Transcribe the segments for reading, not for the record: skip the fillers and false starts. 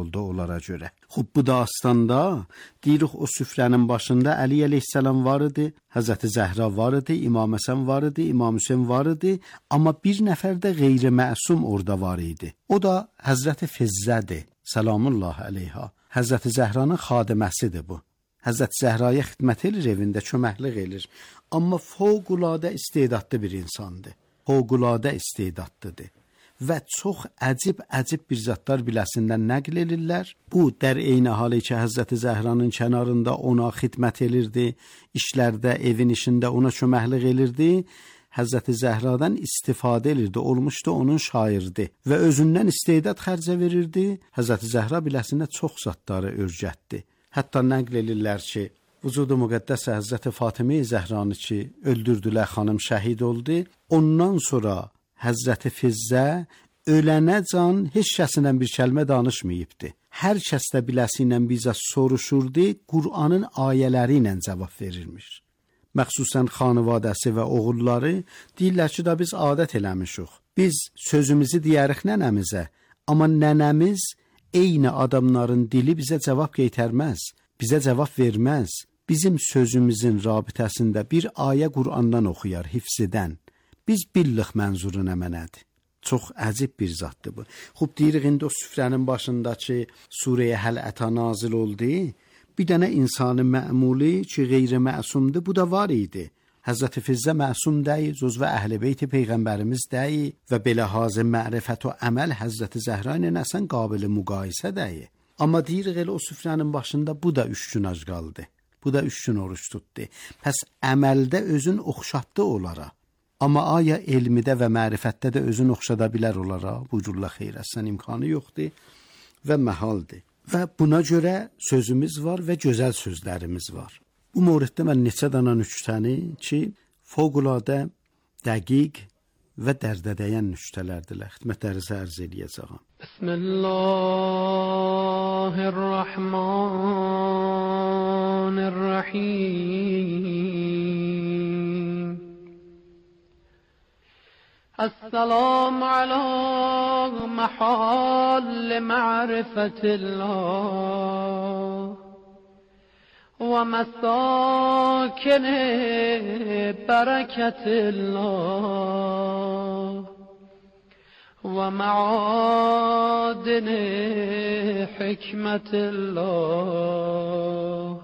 oldu onlara görə. Xub bu dastanda deyirik o süfrənin başında Əli əleyhissalam var idi, Həzrəti Zəhra var idi, İmam Həsən var idi, İmam Hüseyn var idi, amma bir nəfər də qeyri-məsum orada var idi. O da Həzrəti Fizzədir, salamullah əleyha. Həzrəti Zəhranın xadiməsidir bu. Həzrəti Zəhraya xidmət edir, evində köməklik edir. Amma fövqəladə istedadlı bir insandır. Fövqəladə istedadlıdır. Və çox əcib bir zətlər biləsindən nəql edirlər. Bu, dər eyni halı ki, Həzrəti Zəhranın kənarında ona xidmət edirdi, işlərdə, evin işində ona köməklik edirdi. Həzrəti Zəhradan istifadə edirdi, olmuşdu onun şairdi və özündən istedad xərcə verirdi. Həzrəti Zəhra biləsində çox zətləri öyrətdi. Hətta nəql edirlər ki, vücudu müqəddəs Həzrəti Fatimə Zəhranı ki, öldürdülər, xanım şəhid oldu. Ondan sonra Həzrəti Fizzə ölənəcən heç kəsinlə bir kəlmə danışmayıbdı. Hər kəsdə biləsi ilə bizə soruşurdu, Qur'anın ayələri ilə cavab verirmiş. Məxsusən xanvadəsi və oğulları deyirlər ki, da biz adət eləmişik. Biz sözümüzü deyərik nənəmizə, amma nənəmiz eyni adamların dili bizə cavab qaytarmaz, bizə cavab verməz. Bizim sözümüzün rabitəsində bir ayə Qur'andan oxuyar, hifzidən. Biz billik mənzuru nə mənədir. Çox əcib bir zatdır bu. Xub deyirik, indi o süfrənin başındakı surəyə Həl Ətə nazil oldu. Bir dənə insanı məmuli ki, qeyri-məsumdur, bu da var idi. Həzrəti Fizzə məsum deyil, cüzvə Əhl-i Beyt Peyğəmbərimiz deyil və belə hazı mərifət və əməl Həzrəti Zəhra ilə əsən qabili müqayisə deyil. Amma deyirik, elə o süfrənin başında bu da 3 gün ac qaldı. Bu da 3 gün oruç tutdu. Pəs əməldə özün oxşatdı onlara. Amma aya elmidə və mərifətdə də özün oxşada bilər onlara, buyururlar xeyr, əsən imkanı yoxdur və məhaldır. Və buna görə sözümüz var və gözəl sözlərimiz var. Bu mövriddə mən neçə dənə nüktəni ki, fövqəladə dəqiq və dərdə dəyən nüktələrdirlər. Xidmətlərinizə ərz eləyəcəyəm. Bismillahirrahmanirrahim. السلام على محال معرفة الله ومساكن بركة الله ومعادن حكمة الله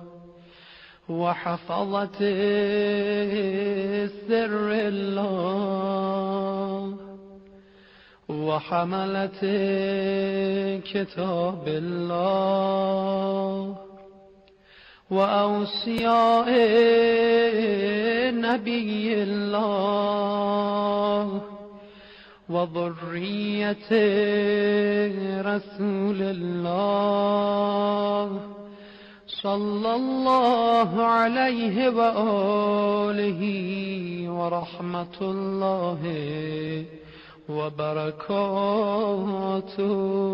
وحفظة سر الله وحملة كتاب الله وأوصياء نبي الله وذرية رسول الله صلى الله عليه وآله ورحمة الله وبركاته.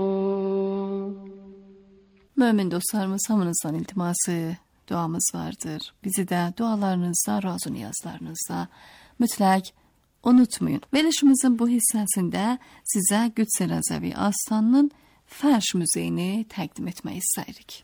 Mümin dostlarımız, hamınızdan iltiması, duamız vardır. Bizi de dualarınızda, razı niyazlarınızda mütləq unutmayın. Verilişimizin bu hissəsində sizə Qüds Rəzəvi Astanının Fərş Muzeyini təqdim etmək istəyirik.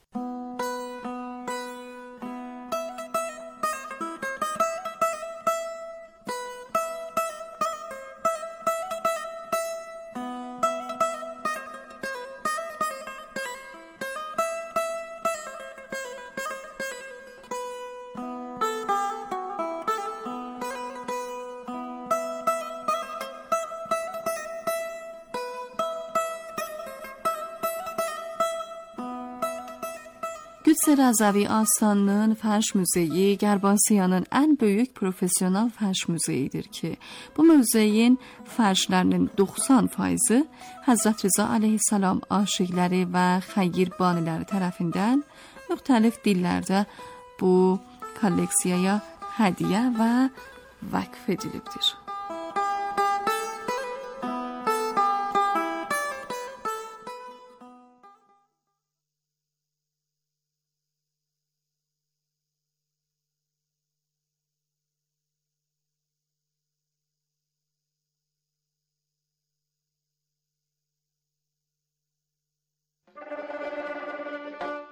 Qüds Rəzəvi Astanının Fərş Muzeyi Qərb Asiyanın ən böyük profesional fərş muzeyidir ki, bu muzeyin fərşlərinin 90%-i Həzrət Rza əleyhissalam aşiqləri və xeyir baniləri tərəfindən müxtəlif dillərdə bu kolleksiyaya hədiyyə və vəqf edilibdir.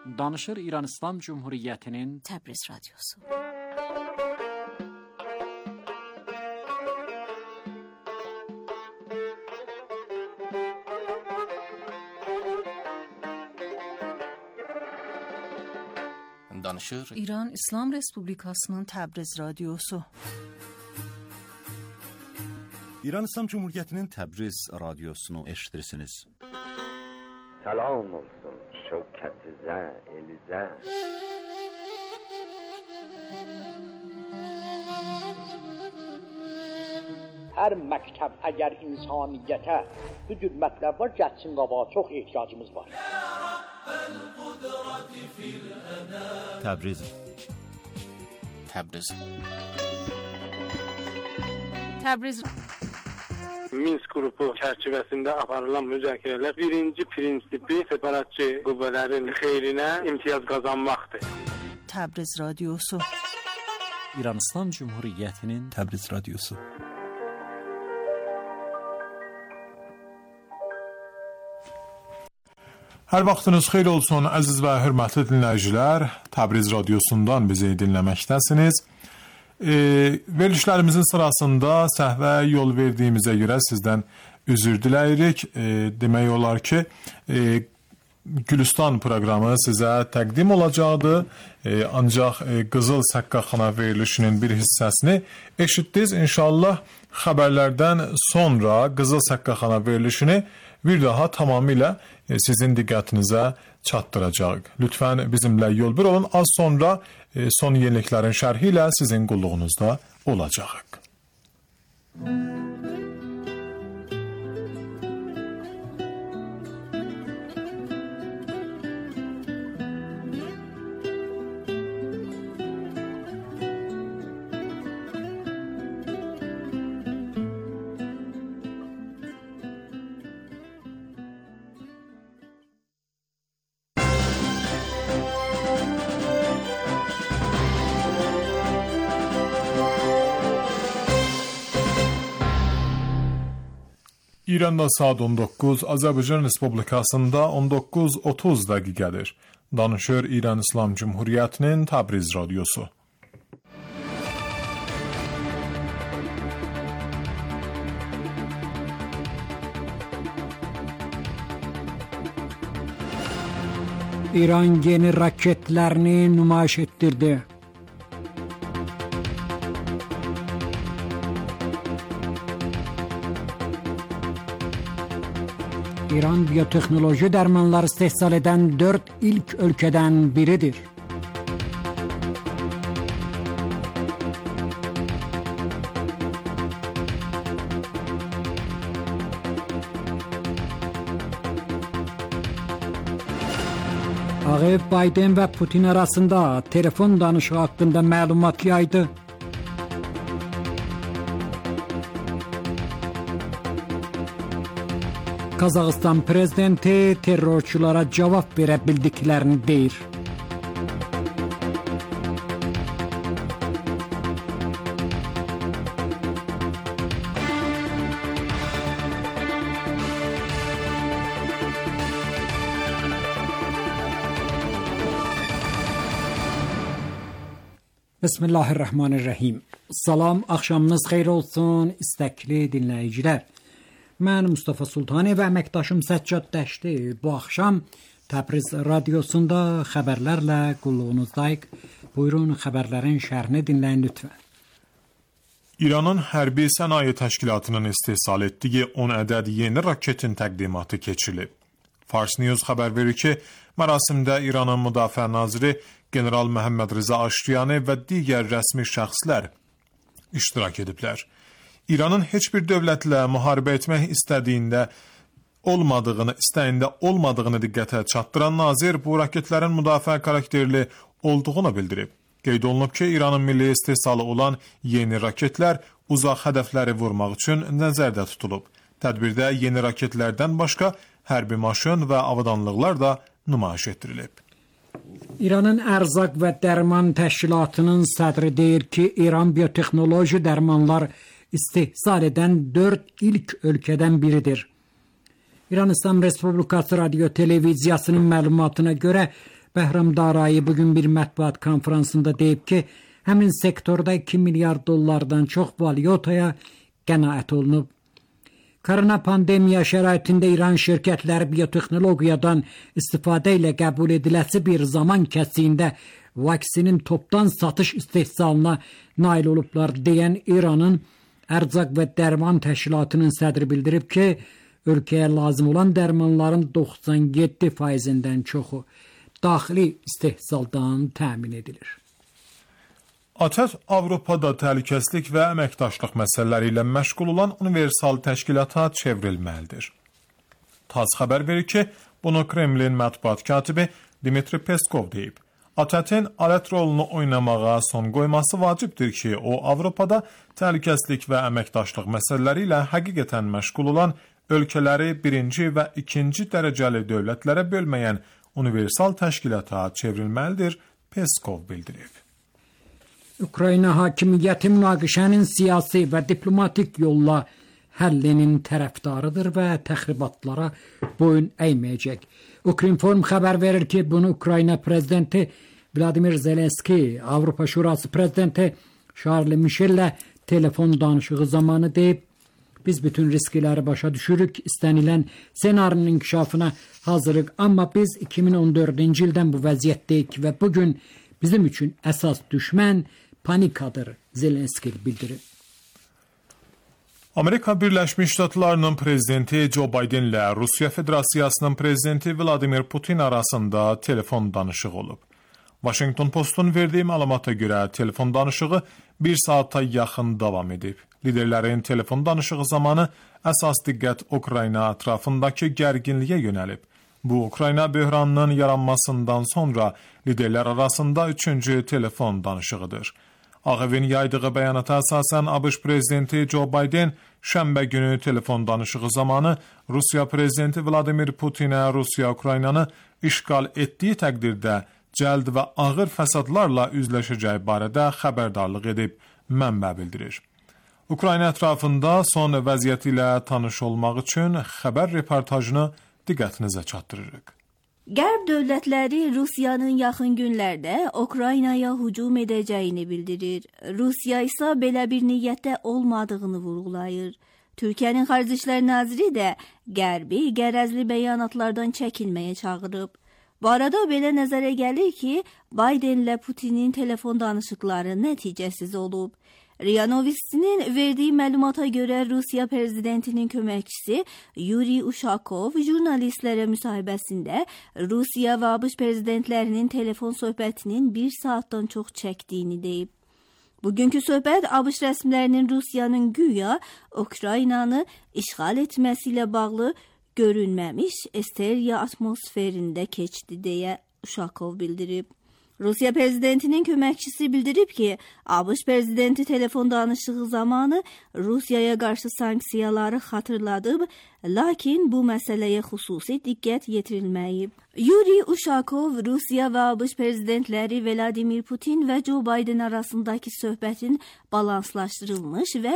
Danışır İran İslam Cumhuriyeti'nin Təbriz Radyosu. Danışır İran İslam Respublikasının Təbriz Radyosu. İran İslam Cumhuriyeti'nin Təbriz Radyosunu eşitirsiniz. Salam olsun şevket-i elize. Her məktəb əgər insaniyyətə bu cür mətləb var, gəlsin qabağa, çox ehtiyacımız var. Təbriz. Təbriz. Təbriz Minsk qrupu çərçivəsində aparılan müzakirələr birinci prinsipi separatçı qüvvələrin xeyrinə imtiyaz qazanmaqdır. Təbriz Radyosu. İran İslam Cumhuriyeti'nin Təbriz Radyosu. Hər vaxtınız xeyir olsun əziz və hörmətli dinləyicilər. Təbriz Radyosundan bizi dinləməkdəsiniz. Verilişlərimizin sırasında səhvə yol verdiyimizə görə sizdən üzr diləyirik. Demək olar ki, Gülüstan proqramı sizə təqdim olacaqdır. Ancaq Qızıl Səqqaxana verilişinin bir hissəsini eşitdiniz. İnşallah xəbərlərdən sonra Qızıl Səqqaxana verilişini bir daha tamamilə sizin diqqətinizə çatdıracaq. Lütfən bizimlə yol bir olun. Az sonra son yeniliklərin şərhi ilə sizin qulluğunuzda olacaq. İranda saat 19, Azərbaycan Respublikasında 19:30 dəqiqədir. Danışır İran İslam Cumhuriyeti'nin Təbriz Radyosu. İran yeni raketlerini nümayiş ettirdi. İran biyoteknoloji dərmanlar istehsal edən 4 ilk ölkədən biridir. Ağayev Biden və Putin arasında telefon danışığı haqqında məlumat yaydı. Qazaxıstan prezidenti terrorçulara cavab verə bildiklərini deyir. Bismillahirrahmanirrahim. Salam, axşamınız xeyir olsun, istəkli dinləyicilər. Mən Mustafa Sultani və əməkdaşım Səccad Dəşti bu axşam Təbriz Radyosunda xəbərlərlə qulluğunuzdayıq. Buyurun, xəbərlərin şərhini dinləyin lütfən. İranın Hərbi Sənaye Təşkilatının istehsal etdiyi 10 ədəd yeni raketin təqdimatı keçirilib. Fars News xəbər verir ki, mərasimdə İranın Müdafiə Naziri General Məhəmməd Rıza Aştiyani və digər rəsmi şəxslər iştirak ediblər. İranın heç bir dövlətlə müharibə etmək istəyində olmadığını diqqətə çatdıran nazir bu raketlərin müdafiə xarakterli olduğunu bildirib. Qeyd olunub ki, İranın milli istehsalı olan yeni raketlər uzaq hədəfləri vurmaq üçün nəzərdə tutulub. Tədbirdə yeni raketlərdən başqa hərbi maşın və avadanlıqlar da nümayiş etdirilib. İranın Ərzaq və Dərman Təşkilatının sədri deyir ki, İran biyoteknoloji dərmanlar istehsal edən 4 ilk ölkədən biridir. İran İslam Respublikası Radio Televiziyasının məlumatına görə Bəhram Darayı bugün bir mətbuat konferansında deyib ki, həmin sektorda 2 milyar dollardan çox valyutaya qənaət olunub. Korona pandemiya şəraitində İran şirkətləri biotexnologiyadan istifadə ilə qəbul ediləsi bir zaman kəsiyində vaksinin topdan satış istehsalına nail olublar deyən İranın Ərzaq və Dərman Təşkilatının sədri bildirib ki, ölkəyə lazım olan dərmanların 97%-dən çoxu daxili istehsaldan təmin edilir. ATƏT Avropada təhlükəsizlik və əməkdaşlıq məsələləri ilə məşğul olan universal təşkilata çevrilməlidir. TASS xəbər verir ki, bunu Kremlin mətbuat katibi Dmitri Peskov deyib. ATƏT-in alət rolunu oynamağa son qoyması vacibdir ki, o Avropada təhlükəsizlik və əməkdaşlıq məsələləri ilə həqiqətən məşğul olan ölkələri birinci və ikinci dərəcəli dövlətlərə bölməyən universal təşkilata çevrilməlidir, Peskov bildirib. Ukrayna hakimiyyəti münaqişənin siyasi və diplomatik yolla həllinin tərəfdarıdır və təxribatlara boyun əyməyəcək. Ukrinform xəbər verir ki, bunu Ukrayna prezidenti Vladimir Zelenski, Avropa Şurası prezidenti Charles Michel'lə telefon danışığı zamanı deyib, biz bütün riskləri başa düşürük, istənilən ssenarinin inkişafına hazırıq, amma biz 2014-cü ildən bu vəziyyətdəyik və bugün bizim üçün əsas düşmən panikadır, Zelenski bildirir. Amerika Birləşmiş Ştatlarının prezidenti Joe Biden ilə Rusiya Federasiyasının prezidenti Vladimir Putin arasında telefon danışığı olub. Washington Postun verdiyi məlumata görə telefon danışığı 1 saata yaxın davam edib. Liderlərin telefon danışığı zamanı əsas diqqət Ukrayna ətrafındakı gərginliyə yönəlib. Bu, Ukrayna böhranının yaranmasından sonra liderlər arasında 3-cü telefon danışığıdır. Ağ Evin yaydığı bəyanata əsasən ABŞ prezidenti Joe Biden şənbə günü telefon danışığı zamanı Rusiya prezidenti Vladimir Putinə Rusiya Ukraynanı işğal etdiyi təqdirdə cəld və ağır fəsadlarla üzləşəcəyi barədə xəbərdarlıq edib, mənbə bildirir. Ukrayna ətrafında son vəziyyət ilə tanış olmaq üçün xəbər reportajını diqqətinizə çatdırırıq. Qərb dövlətləri Rusiyanın yaxın günlərdə Ukraynaya hücum edəcəyini bildirir. Rusiya isə belə bir niyyətdə olmadığını vurğulayır. Türkiyənin Xarici İşlər Naziri də Qərbi qərəzli bəyanatlardan çəkinməyə çağırıb. Bu arada belə nəzərə gəlir ki, Bidenlə Putinin telefon danışıqları nəticəsiz olub. RIA Novostinin verdiyi məlumata görə Rusiya prezidentinin köməkçisi Yuri Ushakov jurnalistlərə müsahibəsində Rusiya və ABŞ prezidentlərinin telefon söhbətinin 1 saatdan çox çəkdiyini deyib. Bugünkü söhbət ABŞ rəsmilərinin Rusiyanın güya Ukraynanı işğal etməsi ilə bağlı görünməmiş esteriya atmosferində keçdi deyə Ushakov bildirib. Rusiya prezidentinin köməkçisi bildirib ki, ABŞ prezidenti telefon danışığı zamanı Rusiyaya qarşı sanksiyaları xatırladıb, lakin bu məsələyə xüsusi diqqət yetirilməyib. Yuri Ushakov Rusiya və ABŞ prezidentləri Vladimir Putin və Joe Biden arasındakı söhbətin balanslaşdırılmış və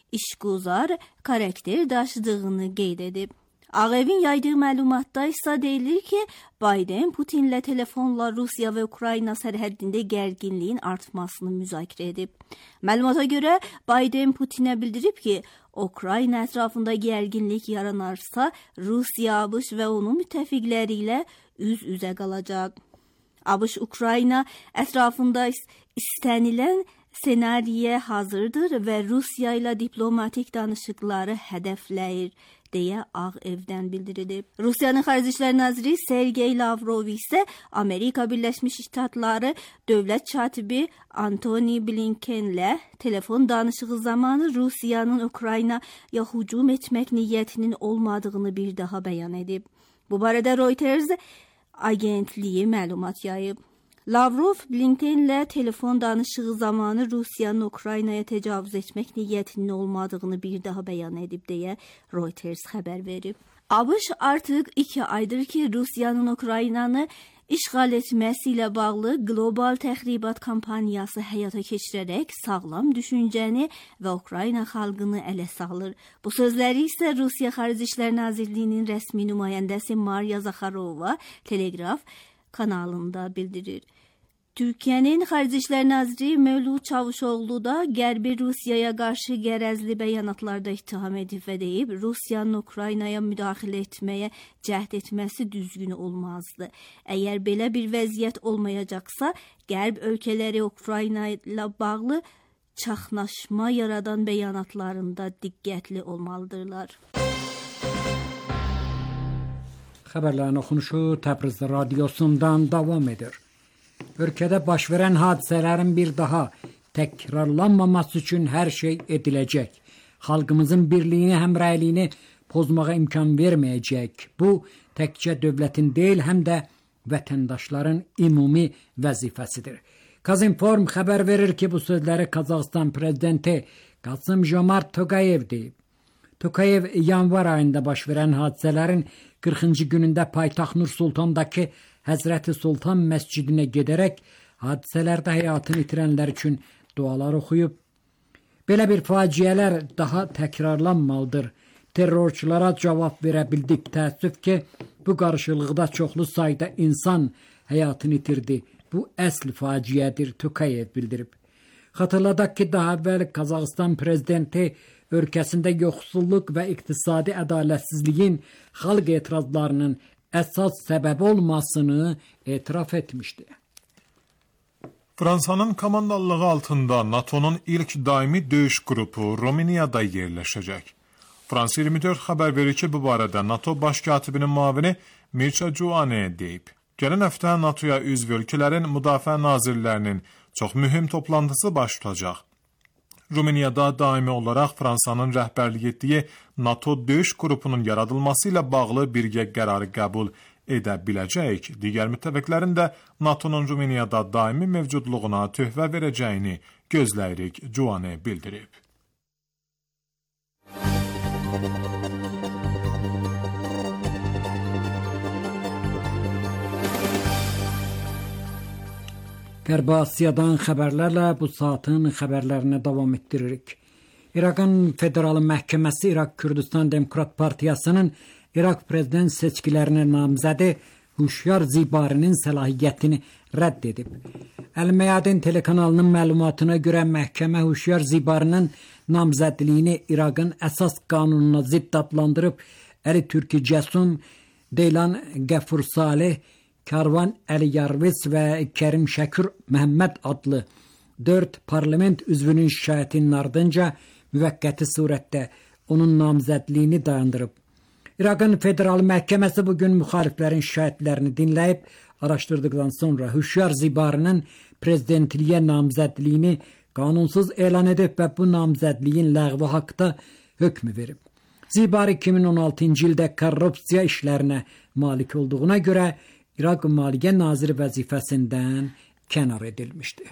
işgüzar karakter daşıdığını qeyd edib. Ağ Evin yaydığı məlumatda isə deyilir ki, Biden Putinlə telefonla Rusiya və Ukrayna sərhəddində gərginliyin artmasını müzakirə edib. Məlumata görə Biden Putinə bildirib ki, Ukrayna ətrafında gərginlik yaranarsa, Rusiya, ABŞ və onun müttəfiqləri ilə üz-üzə qalacaq. ABŞ Ukrayna ətrafında istənilən senariyə hazırdır və Rusiya ilə diplomatik danışıqları hədəfləyir deyə Ağ Evdən bildirilib. Rusiyanın Xarici İşlər Naziri Sergey Lavrov isə Amerika Birləşmiş Ştatları dövlət katibi Antony Blinkenlə telefon danışığı zamanı Rusiyanın Ukraynaya hücum etmək niyyətinin olmadığını bir daha bəyan edib. Bu barədə Reuters agentliyi məlumat yayıb. Lavrov Blinkenlə telefon danışığı zamanı Rusiyanın Ukraynaya təcavüz etmək niyyətinin olmadığını bir daha bəyan edib deyə Reuters xəbər verib. ABŞ artıq 2 aydır ki, Rusiyanın Ukraynanı işğal etməsi ilə bağlı qlobal təxribat kampaniyası həyata keçirərək sağlam düşüncəni və Ukrayna xalqını ələ salır. Bu sözləri isə Rusiya Xarici İşlər Nazirliyinin rəsmi nümayəndəsi Mariya Zakharova Telegraf kanalında bildirir. Türkiye'nin Xarici İşlər Naziri Mevlud Çavuşoğlu da Qərbi Rusiyaya qarşı gərəzli bəyanatlarda ittiham edib və deyib, Rusiyanın Ukraynaya müdaxilə etməyə cəhd etməsi düzgün olmazdı. Əgər belə bir vəziyyət olmayacaqsa, Qərb ölkələri Ukrayna ilə bağlı çaxnaşma yaradan bəyanatlarında diqqətli olmalıdırlar. Xəbərlərin oxunuşu Təbriz radiosundan davam edir. Ölkədə baş verən hadisələrin bir daha təkrarlanmaması üçün hər şey ediləcək. Xalqımızın birliyini, həmrəyliyini pozmağa imkan verməyəcək. Bu, təkcə dövlətin deyil, həm də vətəndaşların ümumi vəzifəsidir. Qazinform xəbər verir ki, bu sözləri Qazaxıstan prezidenti Kasım-Jomart Tokayev deyib. Tokayev yanvar ayında baş verən hadisələrin 40-cı günündə paytaxt Nur Sultandakı Həzrəti Sultan məscidinə gedərək hadisələrdə həyatını itirənlər üçün dualar oxuyub. Belə bir faciələr daha təkrarlanmalıdır. Terrorçulara cavab verə bildik. Təəssüf ki, bu qarşılıqda çoxlu sayda insan həyatını itirdi. Bu əsl faciədir, Tokayev bildirib. Xatırladaq ki, daha əvvəl Qazaxıstan prezidenti ölkəsində yoxsulluq və iqtisadi ədalətsizliyin xalq etirazlarının əsas səbəb olmasını etiraf etmişdi. Fransanın komandalığı altında NATO'nun ilk daimi döyüş qrupu Rumeniyada yerləşəcək. Fransa 24 xəbər verir ki, bu barədə NATO baş katibinin müavini Mircea Joane deyib. Gələn həftə NATO'ya üzv ölkələrin müdafiə nazirlərinin çox mühüm toplantısı baş tutacaq. Rumeniyada daimi olaraq Fransanın rəhbərlik etdiyi NATO döyüş qrupunun yaradılması ilə bağlı birgə qərarı qəbul edə biləcək. Digər müttəfiqlərin də NATO'nun Rumeniyada daimi mövcudluğuna töhfə verəcəyini gözləyirik, Joane bildirib. Qərbi Asiyadan xəbərlərlə bu saatın xəbərlərinə davam etdiririk. İraqın Federal Məhkəməsi İraq Kürdistan Demokrat Partiyasının İraq prezident seçkilərinə namzədi Huşyar Zibarinin səlahiyyətini rədd edib. Əl-Məyadin telekanalının məlumatına görə məhkəmə Huşyar Zibarinin namzədliyini İraqın əsas qanununa zidd adlandırıb, Əli Türki Cəsum, Deylan Qəfur Salih, Karvan Əli Yarvis və Kərim Şəkür Məhəmməd adlı 4 parlament üzvünün şikayətinin ardınca müvəqqəti surətdə onun namzədliyini dayandırıb. İraqın Federal Məhkəməsi bugün müxaliflərin şikayətlərini dinləyib, araşdırdıqdan sonra Huşyar Zibarinin prezidentliyə namzədliyini qanunsuz elan edib və bu namzədliyin ləğvi haqqında hökmü verib. Zibar 2016-cı ildə korrupsiya işlərinə malik olduğuna görə İraq Maliyyə Naziri vəzifəsindən kənar edilmişdi.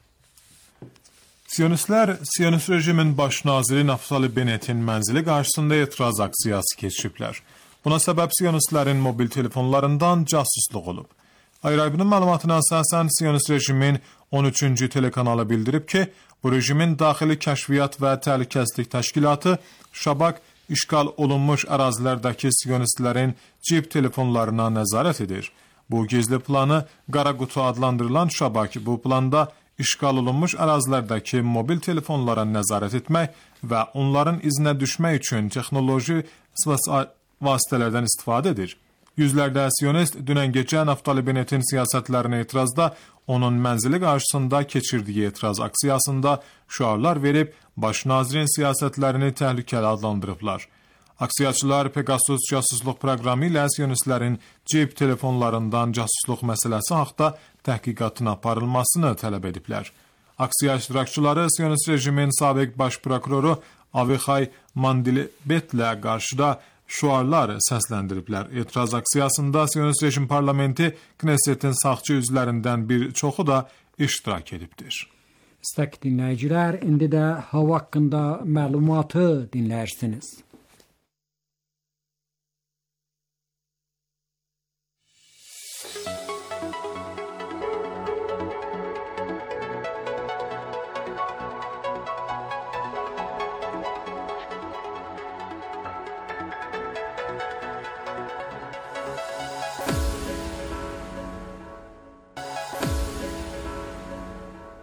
Siyonistlər, Siyonist rejimin baş naziri Naftali Bennetin mənzili qarşısında etiraz aksiyası keçiriblər. Buna səbəb Siyonistlərin mobil telefonlarından casusluq olub. Ayrabinin məlumatına əsasən Siyonist rejimin 13-cü telekanalı bildirib ki, bu rejimin daxili kəşfiyyat və təhlükəsizlik təşkilatı Şabak işğal olunmuş ərazilərdəki Siyonistlərin cib telefonlarına nəzarət edir. Bu gizli planı Qara Qutu adlandırılan Şabak bu planda işğal olunmuş ərazilərdəki mobil telefonlara nəzarət etmək və onların izinə düşmək üçün texnoloji vasitələrdən istifadə edir. Yüzlərdə Siyonist dünən gecə Naftali Bennetin siyasətlərinə etirazda onun mənzili qarşısında keçirdiyi etiraz aksiyasında şüarlar verib, baş nazirin siyasətlərini təhlükəli adlandırıblar. Aksiyaçılar Pegasus casusluq proqramı ilə Siyonistlərin cib telefonlarından casusluq məsələsi haqda təhqiqatın aparılmasını tələb ediblər. Aksiya iştirakçıları Siyonist rejimin sabiq baş prokuroru Avihay Mandilbetlə qarşıda şüarlar səsləndiriblər. Etiraz aksiyasında Siyonist rejim parlamenti Knessetin sağçı üzvlərindən bir çoxu da iştirak edibdir. İstək dinləyicilər, indi də hava haqqında məlumatı dinləyirsiniz.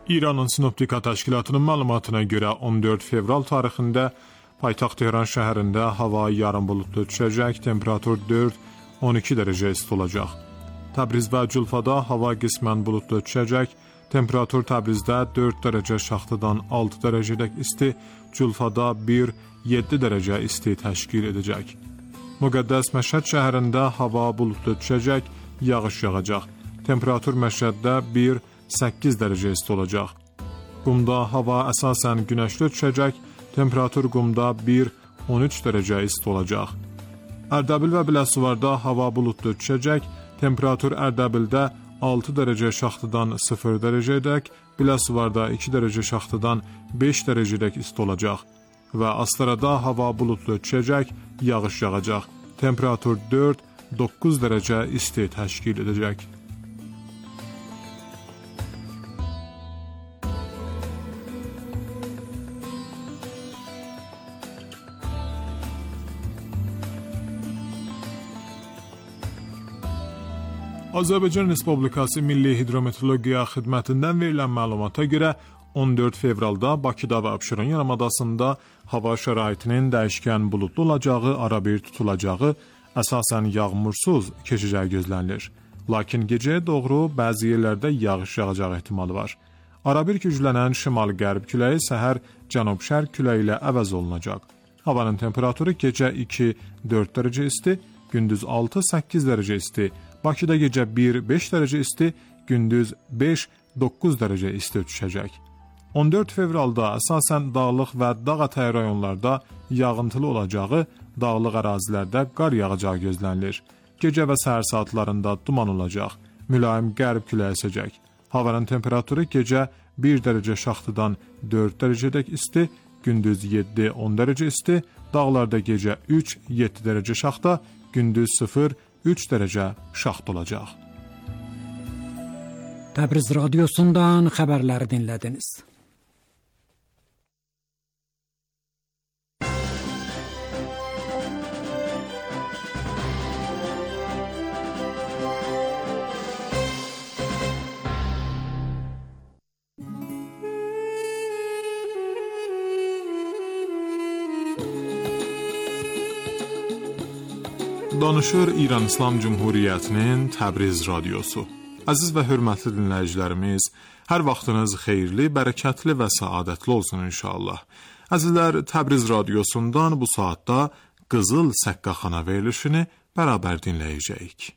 İranın Sinoptika Təşkilatının məlumatına görə 14 fevral tarixində paytaxt Tehran şəhərində hava yarım buludlu düşəcək, temperatur 4-12 dərəcə isti olacaq. Təbriz və Culfada hava qismən buludlu düşəcək, temperatur Təbrizdə 4 dərəcə şaxtadan 6 dərəcədək isti, Culfada 1-7 dərəcə isti təşkil edəcək. Müqəddəs Məşhəd şəhərində hava buludlu düşəcək, yağış yağacaq. Temperatur Məşhəddə 1-8 dərəcə isti olacaq. Qumda hava əsasən günəşli düşəcək, temperatur Qumda 1-13 dərəcə isti olacaq. Ərdəbil və Biləsuvarda hava buludlu düşəcək, temperatur Ərdəbildə 6 dərəcə şaxtadan 0 dərəcədək, Biləsuvarda 2 dərəcə şaxtadan 5 dərəcədək isti olacaq. Və Astarada hava buludlu düşəcək, yağış yağacaq. Temperatur 4-9 dərəcə isti təşkil edəcək. Azərbaycan Respublikası Milli Hidrometeorologiya Xidmətindən verilən məlumata görə 14 fevralda Bakıda və Abşeron yarımadasında hava şəraitinin dəyişkən buludlu olacağı, arabir tutulacağı, əsasən yağmursuz keçəcəyi gözlənilir. Lakin gecəyə doğru bəzi yerlərdə yağış yağacağı ehtimalı var. Arabir güclənən şimal-qərb küləyi səhər cənub-şərq küləyi ilə əvəz olunacaq. Havanın temperaturu gecə 2-4 dərəcə isti, gündüz 6-8 dərəcə isti, Bakıda gecə 1-5 dərəcə isti, gündüz 5-9 dərəcə isti düşəcək. 14 fevralda əsasən dağlıq və dağ-ətəyi rayonlarda yağıntılı olacağı, dağlıq ərazilərdə qar yağacağı gözlənilir. Gecə və səhər saatlarında duman olacaq, mülayim qərb küləyi əsəcək. Havanın temperaturu gecə 1 dərəcə şaxtadan 4 dərəcədək isti, gündüz 7-10 dərəcə isti, dağlarda gecə 3-7 dərəcə şaxta, gündüz 0-3 dərəcə şaxta olacaq. Təbriz radyosundan xəbərləri dinlədiniz. Danışır İran İslam Cumhuriyyətinin Təbriz radiosu. Əziz və hörmətli dinləyicilərimiz, hər vaxtınız xeyirli, bərəkətli və səadətli olsun inşallah. Əzizlər, Təbriz radiosundan bu saatda Qızıl Səqqaxana verilişini bərabər dinləyəcəyik.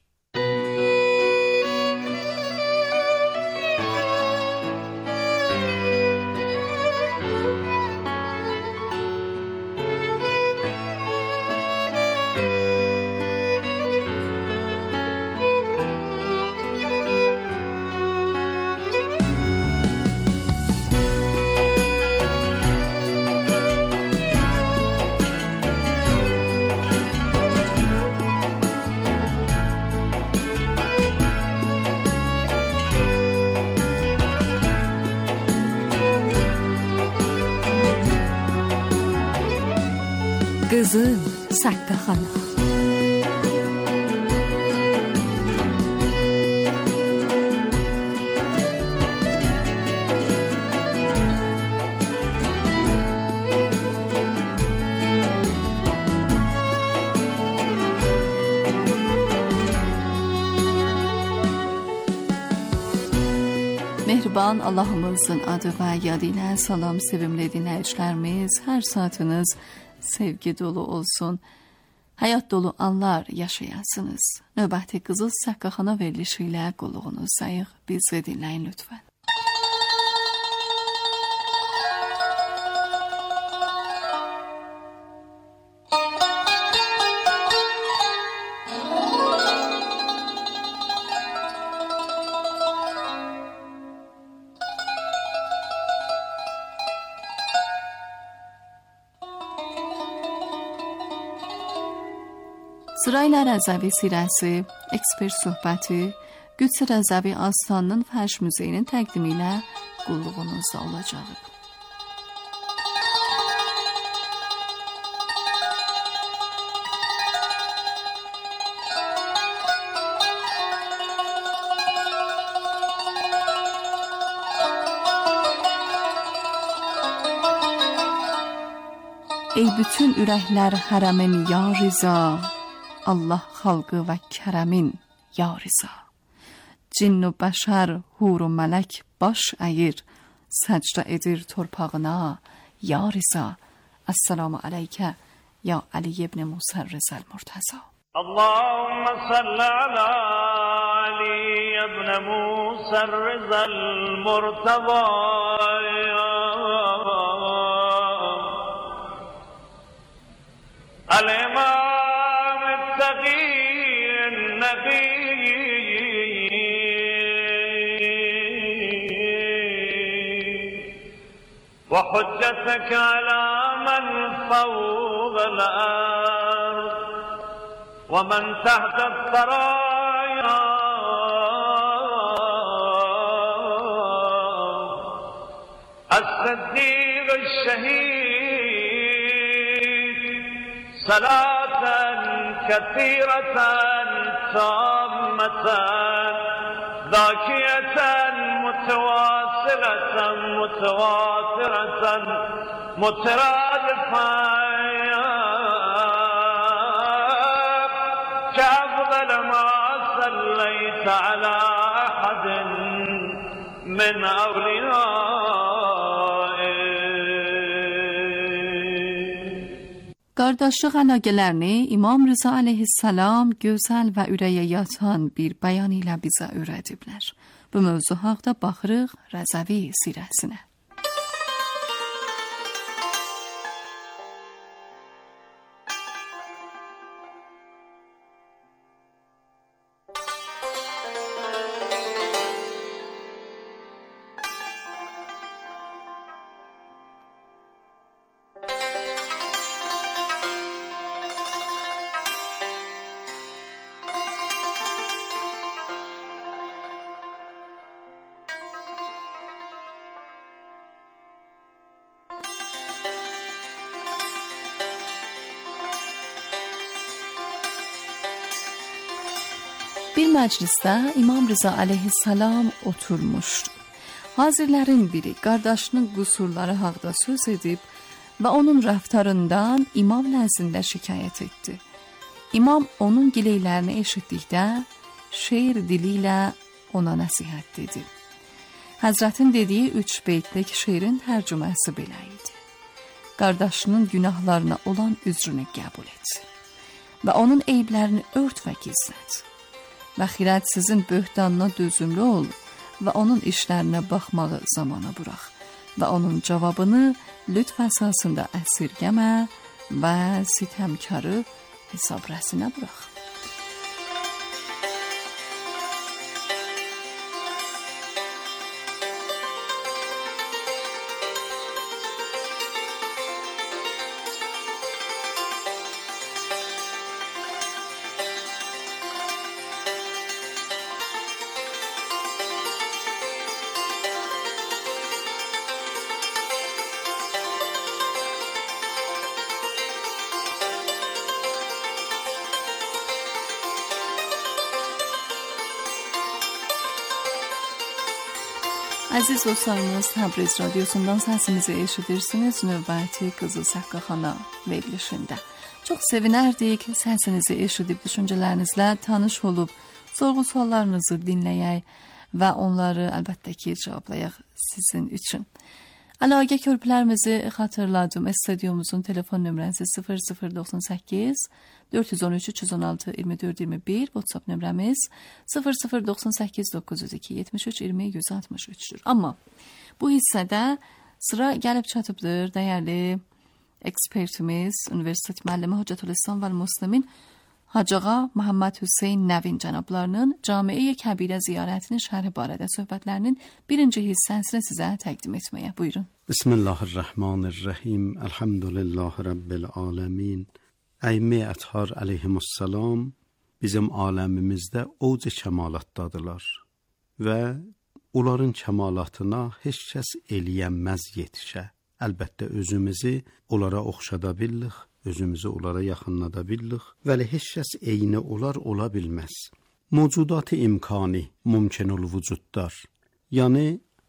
Qızıl Səqqaxana. Mehriban Allah'ımızın adı və yadı ilə salam sevimli dinləyicilərimiz, hər saatınız sevgi dolu olsun, həyat dolu anlar yaşayasınız. Növbəti Qızıl Səqqaxana verilişi ilə qulluğunuzdayıq. Bizi dinləyin lütfən. Sırayla Rəzəvi sirəsi, ekspert söhbəti, Qüds Rəzəvi Astanının Fərş Muzeyinin təqdimi ilə qulluğunuzda olacaq. ey bütün ürəklər hərəmin ya Riza, Allah xalqı və kərəmin ya Riza. Cin و bəşər, hur و mələk baş əyir, səcdə edir torpağına ya Riza. Esselamu aleykə ya Ali ibn Musa Riza el-Murtaza. Allahümme salli ala Ali ibn Musa Riza el-Murtaza. الإمام التقي النبي وحجتك على من فوق الأرض ومن تحت الثرايا الصديق الشهيد صلاة كثيرة تامة ذاكية متواصلة متواترة مترادفة كأفضل ما صليت على أحد من أولياء. Qardaşlıq əlaqələrini İmam Rıza əleyhissalam gözəl və ürəyə yatan bir bəyan ilə bizə öyrədiblər. Bu mövzu haqda baxırıq Rəzəvi sirəsinə. Bir məclisdə İmam Rıza əleyhissalam oturmuşdu. Hazirlərin biri qardaşının qüsurları haqda söz edib və onun rəftarından imam nəzdində şikayət etdi. İmam onun gileylərini eşitdikdə şeir dili ilə ona nəsihət dedi. Həzrətin dediyi 3 beytlik şeirin tərcüməsi belə idi. Qardaşının günahlarına olan üzrünü qəbul et və onun eyblərini ört və gizlət. Və xirət sizin böhtanına dözümlü ol və onun işlərinə baxmağı zamana burax və onun cavabını lütf əsasında əsirgəmə və sitəmkarı hesab rəsinə burax. Əziz dostlarımız, Təbriz radiosundan səsimizi eşidirsiniz növbəti Qızıl Səqqaxana verilişində. Çox sevinərdik səsinizi eşidib, düşüncələrinizlə tanış olub, sorğu suallarınızı dinləyək və onları əlbəttə ki, cavablayaq sizin üçün. Əlaqə körpülərimizi xatırladım. Stüdyomuzun telefon nömrəsi 0098 413 316 24 21, WhatsApp nömrəmiz 0098 902 73 20 163'dür. Amma bu hissədə sıra gəlib çatıbdır dəyərli ekspertimiz, Universitet müəllimi Hocətülislam və Müslimin Hacı Ağa Muhammed Hüseyn Nəvin cənablarının Camiə-i Kəbirə ziyarətinin şərhi barədə söhbətlərinin birinci hissəsini sizə təqdim etməyə. Buyurun. Bismillahirrahmanirrahim. Elhamdülillahi Rabbil alemin. Əymə əthar əleyhimussalam bizim aləmimizdə ovc kəmalatdadılar və onların kəmalatına heç kəs eləyənməz yetişə. Əlbəttə özümüzü onlara oxşada bildik, özümüzü onlara yaxınlada bildik, vəli heç kəs eyni ola bilməz. Mövcudat imkani mümkünül vücuddar. Yəni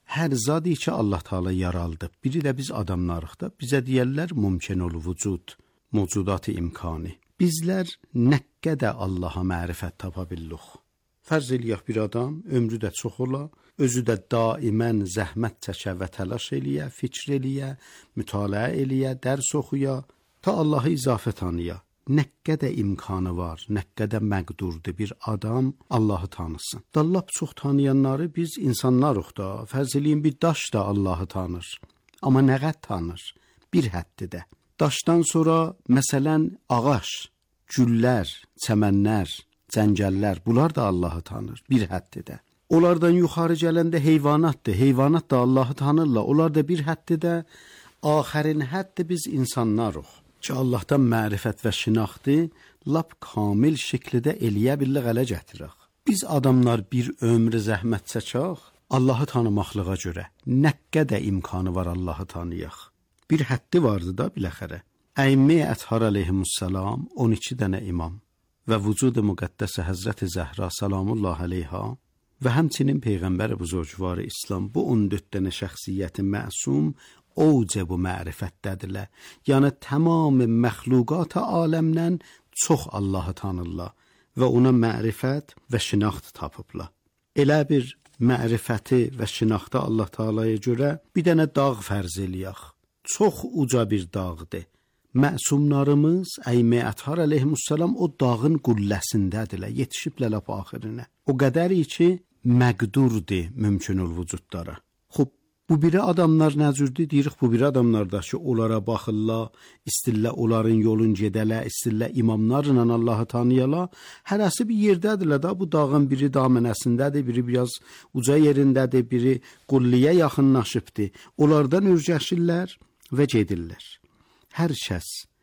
hər zadı ki Allah Taala yaradıb. Biri də biz adamlarıq da. Bizə deyirlər mümkün ol vücud, mövcudat imkanı. Bizlər nə qədər Allaha mərifət tapa billuq. Fərz eləyək bir adam ömrü də çox ola, özü də daimən zəhmət çəkə və təlaş eləyə, fikr eləyə, mütaliə eləyə, dərs oxuya, ta Allahı izafə tanıya. Nə qədər imkanı var, nə qədər məqdurdur bir adam Allahı tanısın. Dallab çox tanıyanları biz insanlarıq da, fərz eləyin bir daş da Allahı tanır. Amma nə qədər tanır? Bir həddidə. Daşdan sonra məsələn ağac, güllər, çəmənlər, cəngəllər, bunlar da Allahı tanır bir həddidə. Onlardan yuxarı gələndə heyvanatdır. Heyvanat da Allahı tanırlar. Onlar da bir həddidə. Axərin həddi biz insanlarıq. Ki Allahdan mərifət və şinaxtı lap kamil şəkildə eləyə billəq ələ gətirək. Biz adamlar bir ömrü zəhmət çəkək, Allahı tanımaqlığa görə nə qədər imkanı var Allahı tanıyaq. Bir həddi vardı da biləxərə. Əimmi Əthar əleyhimussalam 12 dənə imam və vücud-i müqəddəsə Həzrəti Zəhra salamullah əleyha və həmçinin Peyğəmbər buzurgvarı İslam bu 14 dənə şəxsiyyəti məsum اوج bu mərifətdədirlər. Yəni tamam məxluqat aləmdən çox Allahı tanırlar və ona mərifət və şinaxt tapıblar. Elə bir mərifəti və şinaxtı Allah Taala'ya görə bir dənə dağ fərz eləyək. Çox uca bir dağdır. Məsumlarımız Əimmi Əthar əleyhimussalam o dağın qulləsindədirlər, yetişiblər lap axırına. O qədər ki məqdurdur mümkünül vücudlara. Xub bu biri adamlar nəzürdür, deyirik bu biri adamlarda ki, onlara baxırlar, istillə onların yolun gedələ, istillə imamlarla Allahı tanıyala, hərəsi bir yerdədirlər da, bu dağın biri dağ mənəsindədir, biri biraz uca yerindədir, biri qulliyə yaxınlaşıbdır. Onlardan ürgəşirlər və gedirlər. Hər kəs,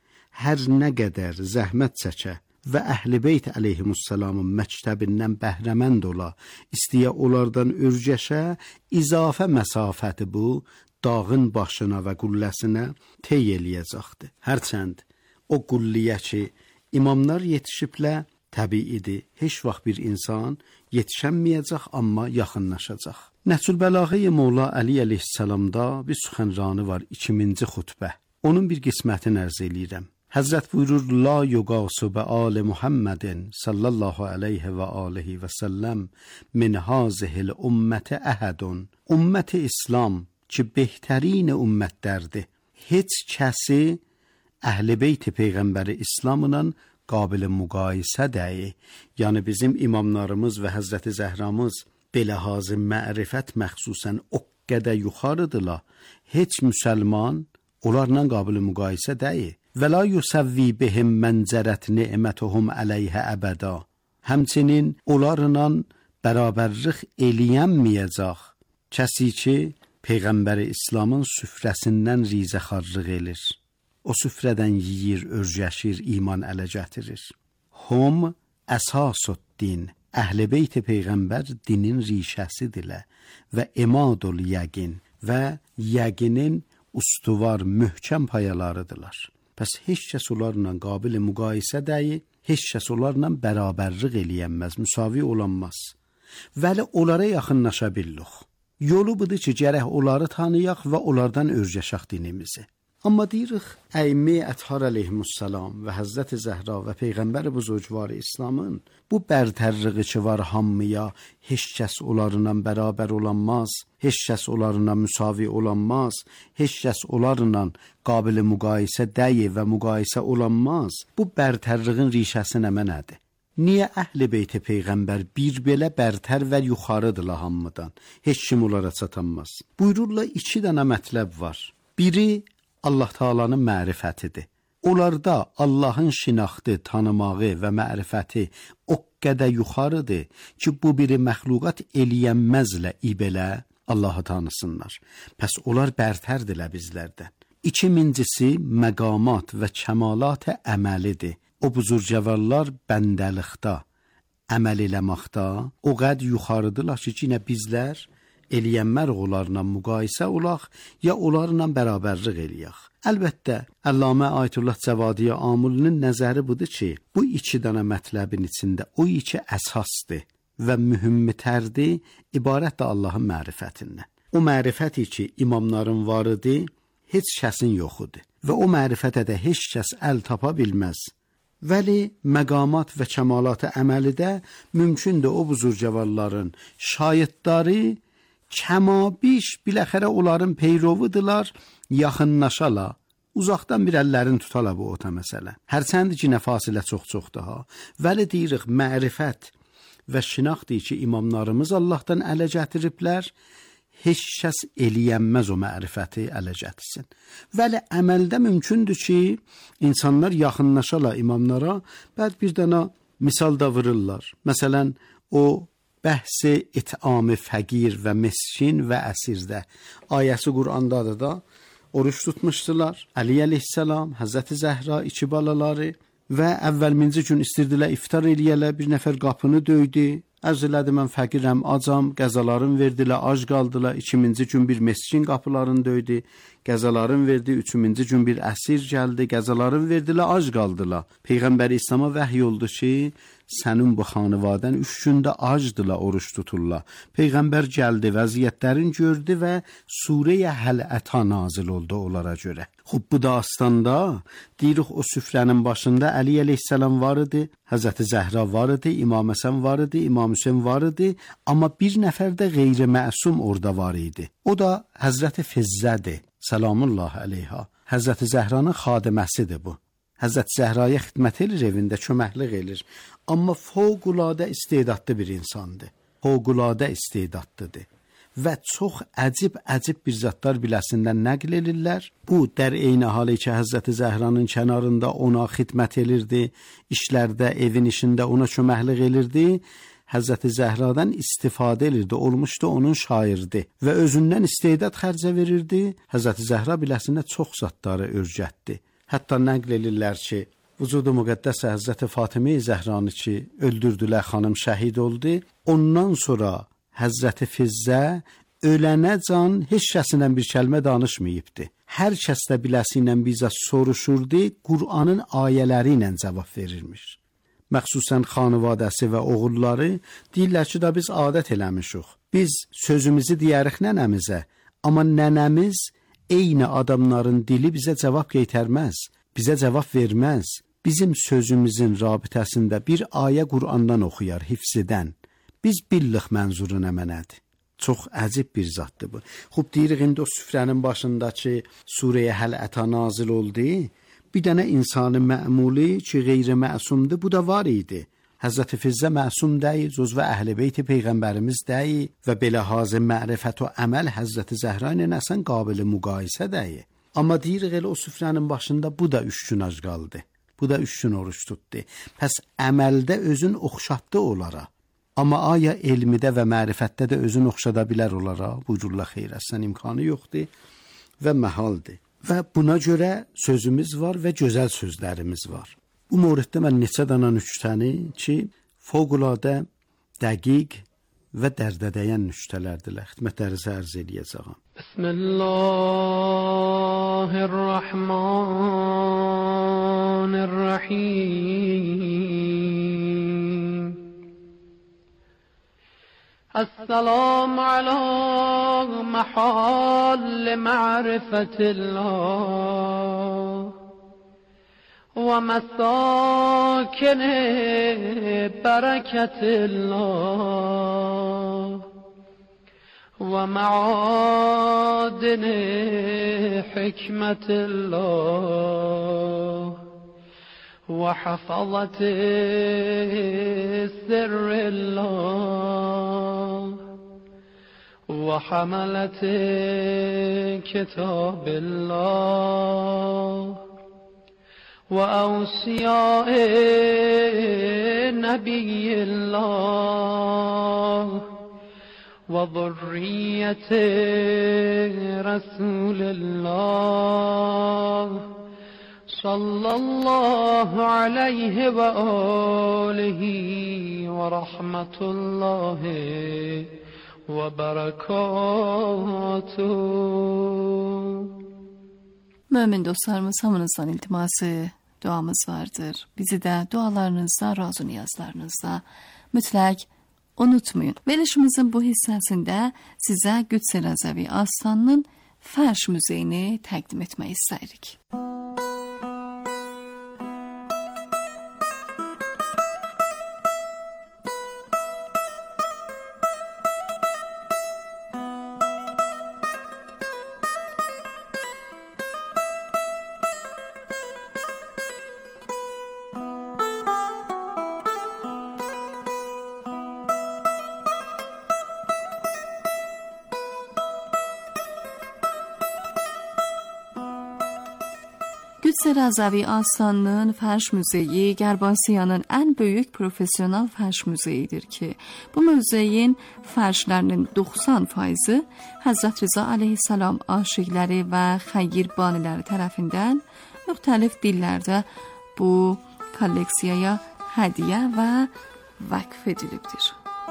hər nə qədər zəhmət çəkə və Əhl-i Beyt əleyhimussalamın məktəbindən bəhrəmənd ola, istəyə onlardan ürgəşə, izafə məsafəti bu, dağın başına və qulləsinə tey eləyəcəkdir. Hərçənd o qulliyə ki, imamlar yetişiblə təbiidir. Heç vaxt bir insan yetişənməyəcək, amma yaxınlaşacaq. Nəhcül-Bəlağə-i Molla Əli əleyhissalamda bir süxənranı var, 2000-ci xutbə. Onun bir qismətini ərz eləyirəm. Həzrət buyurur, la yuqasu bə ali Muhammedin sallallahu aleyhi və alihi və səlləm min hazihil ümmətə əhədun. Ümməti İslam ki, behtərin ümmətlərdir. Heç kəsi Əhl-i Beyt Peyğəmbəri İslamla qabil müqayisə dəyi. Yəni bizim imamlarımız və Həzrəti Zəhramız belə hazır mərifət məxsusən o qədər yuxarıdırlar. Heç müsəlman onlarla qabil müqayisə dəyi. Və la yusavvi bihim mənzərət ni'mətuhum əleyhə əbəda. Həmçinin onlarla bərabərlik eləyənməyəcək kəsi ki, Peyğəmbəri İslamın süfrəsindən rizəxarlıq elir. O süfrədən yiyir, örgəşir, iman ələ gətirir. Hum əsasud din. Əhl-i Beyt Peyğəmbər dinin rişəsidirlər və imadul yəqin və yəqinin ustuvar, möhkəm payalarıdırlar. Pəs heç kəs onlarla qabil müqayisə dəyi, heç kəs onlarla bərabərlik eləyənməz, müsavi olanmaz. Vəli onlara yaxınlaşa billuq. Yolu budur ki, gərək onları tanıyaq və onlardan örgəşək dinimizi. Amma deyirik, Əimmi Əthar əleyhimussalam və Həzrəti Zəhra və Peyğəmbər buzurgvarı İslamın bu bərtərliği ki var hamıya, heç kəs onlarla bərabər olanmaz, heç kəs onlarla müsavi olanmaz, heç kəs onlarla qabil müqayisə dəyi və müqayisə olanmaz. Bu bərtərliğin rişəsi nə mənədir? Niyə Əhl-i Beyt Peyğəmbər bir belə bərtər və yuxarıdırlar hamıdan? Heç kim onlara çatanmaz. Buyururlar, 2 dənə mətləb var. Biri Allah Taala'nın mərifətidir. Onlarda Allahın şinaxtı, tanımağı və mərifəti o qədər yuxarıdır ki, bu biri məxluqat eləyənməzlə ibelə Allahı tanısınlar. Pəs onlar bərtərdirlər bizlərdən. 2000-cisi məqamat və kəmalat əməlidir. O buzurgəvarlar bəndəlikdə, əməl eləməkdə o qədər yuxarıdırlar ki, yenə bizlər eləyənmər onlarla müqayisə olaq, ya onlarla bərabərlik eləyək. Əlbəttə, Əllamə Ayətullah Cəvadiyə Amulinin nəzəri budur ki, bu 2 dənə mətləbin içində o 2 əsasdır və mühümmitərdir, ibarətdir Allahın mərifətindən. O mərifəti ki, imamların var idi, heç kəsin yox idi və o mərifətə də heç kəs əl tapa bilməz. Vəli məqamat və kəmalat-ı əməlidə mümkündür o buzurcavarların şahidləri kəmabiş biləxərə onların peyrovudular, yaxınlaşala, uzaqdan bir əllərin tutala bu ota məsələ. Hərçənd ki, nə fasilə çox daha. Vəli deyirik, mərifət və şinaxtdır ki, imamlarımız Allahdan ələ gətiriblər, heç kəs eləyənməz o mərifəti ələ gətirsin. Vəli əməldə mümkündür ki, insanlar yaxınlaşala imamlara, bəd bir dənə misal da vururlar. Məsələn, o bəhsi it'am-ı fəqir və miskin və əsirdə ayəsi Qur'andadır da, oruç tutmuşdular. Əli əleyhissalam, Həzrəti Zəhra, iki balaları və əvvəlminci gün istirdilər iftar eləyələ, bir nəfər qapını döydü. Ərz elədi, mən fəqirəm, acam, qəzalarım verdilər, ac qaldılar. İkinci gün bir meskin qapılarını döydü, qəzalarım verdi. Üçüncü gün bir əsir gəldi, qəzalarım verdilər, ac qaldılar. Peyğəmbər İslam'a vəhy oldu ki, sənin bu xanıvadən 3 gündə acdılar, oruç tuturlar. Peyğəmbər gəldi, vəziyyətlərini gördü və Surə-i Həl-Əta nazil oldu onlara görə. Xub bu dastanda deyirik, o süfrənin başında Əli əleyhissalam var idi, Həzrəti Zəhra var idi, İmam Həsən var idi, İmam Hüseyn var idi, amma bir nəfər də qeyri-məsum orada var idi. O da Həzrəti Fizzədir, səlamullah əleyha. Həzrəti Zəhranın xadiməsidir bu. Həzrət Zəhraya xidmət edir, evində köməklik edir. Amma fövqüladə istedadlı bir insandır. Fövqüladə istedadlıdır. Və çox əcib bir zatlar biləsindən nəql edirlər. Bu, dər eyni halı ki, Həzrəti Zəhranın kənarında ona xidmət edirdi, işlərdə, evin işində ona köməklik edirdi. Həzrəti Zəhradan istifadə edirdi, olmuşdu onun şairdi və özündən istedad xərcə verirdi. Həzrəti Zəhra biləsində çox zatları örgətdi. Hətta nəql edirlər ki, vücudu müqəddəs Həzrəti Fatimə Zəhranı ki, öldürdülər, xanım şəhid oldu. Ondan sonra Həzrəti Fizzə ölənəcan heç kəsinlə bir kəlmə danışmayıbdı. Hər kəslə biləsiylə bizə soruşurdu, Qur'anın ayələri ilə cavab verirmiş. Məxsusən xanıvadəsi və oğulları deyirlər ki, da biz adət eləmişik. Biz sözümüzü deyərik nənəmizə, amma nənəmiz eyni adamların dili bizə cavab qaytarməz, bizə cavab verməz. Bizim sözümüzün rabitəsində bir ayə Qur'andan oxuyar, hifzidən. Biz billik mənzuru nə mənədir. Çox əcib bir zatdır bu. Xub deyirik, indi o süfrənin başındakı Surə-i Həl-Əta nazil oldu. Bir dənə insanı mə'muli ki, qeyri-məsumdur, bu da var idi. Həzrəti Fizzə məsum deyil, cüzvə əhl-i beyt Peyğəmbərimiz deyil və belə hazır mərifət və əməl Həzrəti Zəhra ilə əsən qabil müqayisə deyil. Amma deyirik, elə o süfrənin başında bu da 3 gün ac qaldı. Bu da 3 gün oruç tutdu. Pəs əməldə özün oxşatdı onlara. Amma aya elmidə və mərifətdə də özün oxşada bilər onlara. Buyururlar, xeyr, əsən imkanı yoxdur və məhaldır. Və buna görə sözümüz var və gözəl sözlərimiz var. Bu mövriddə mən neçə dənə nüktəni ki, fövqüladə dəqiq və dərdə dəyən nüktələrdirlər. Xidmətlərinizə ərz eləyəcəyəm. Bismillahirrahmanirrahim. Esselamu ala mahal ma'rifatillah ومساكن بركة الله ومعادن حكمة الله وحفظة سر الله وحملة كتاب الله وأوصياء نبي الله وذرية رسول الله صلى الله عليه وآله ورحمة الله وبركاته. Mömin dostlarımız, hamınızdan iltiması, duamız vardır. Bizi də dualarınızda, razı niyazlarınızda mütləq unutmayın. Verilişimizin bu hissəsində sizə Qüds Rəzəvi Astanının Fərş muzeyini təqdim etmək istəyirik. Qüds Rəzəvi Astanının Fərş Muzeyi Gərbasiyanın ən böyük profesional fərş muzeyidir ki, bu muzeyin fərşlərinin 90%-i Həzrət Rza əleyhissalam aşiqləri və xeyir baniləri tərəfindən müxtəlif dillərdə bu kolleksiyaya hədiyyə və vəqf edilibdir.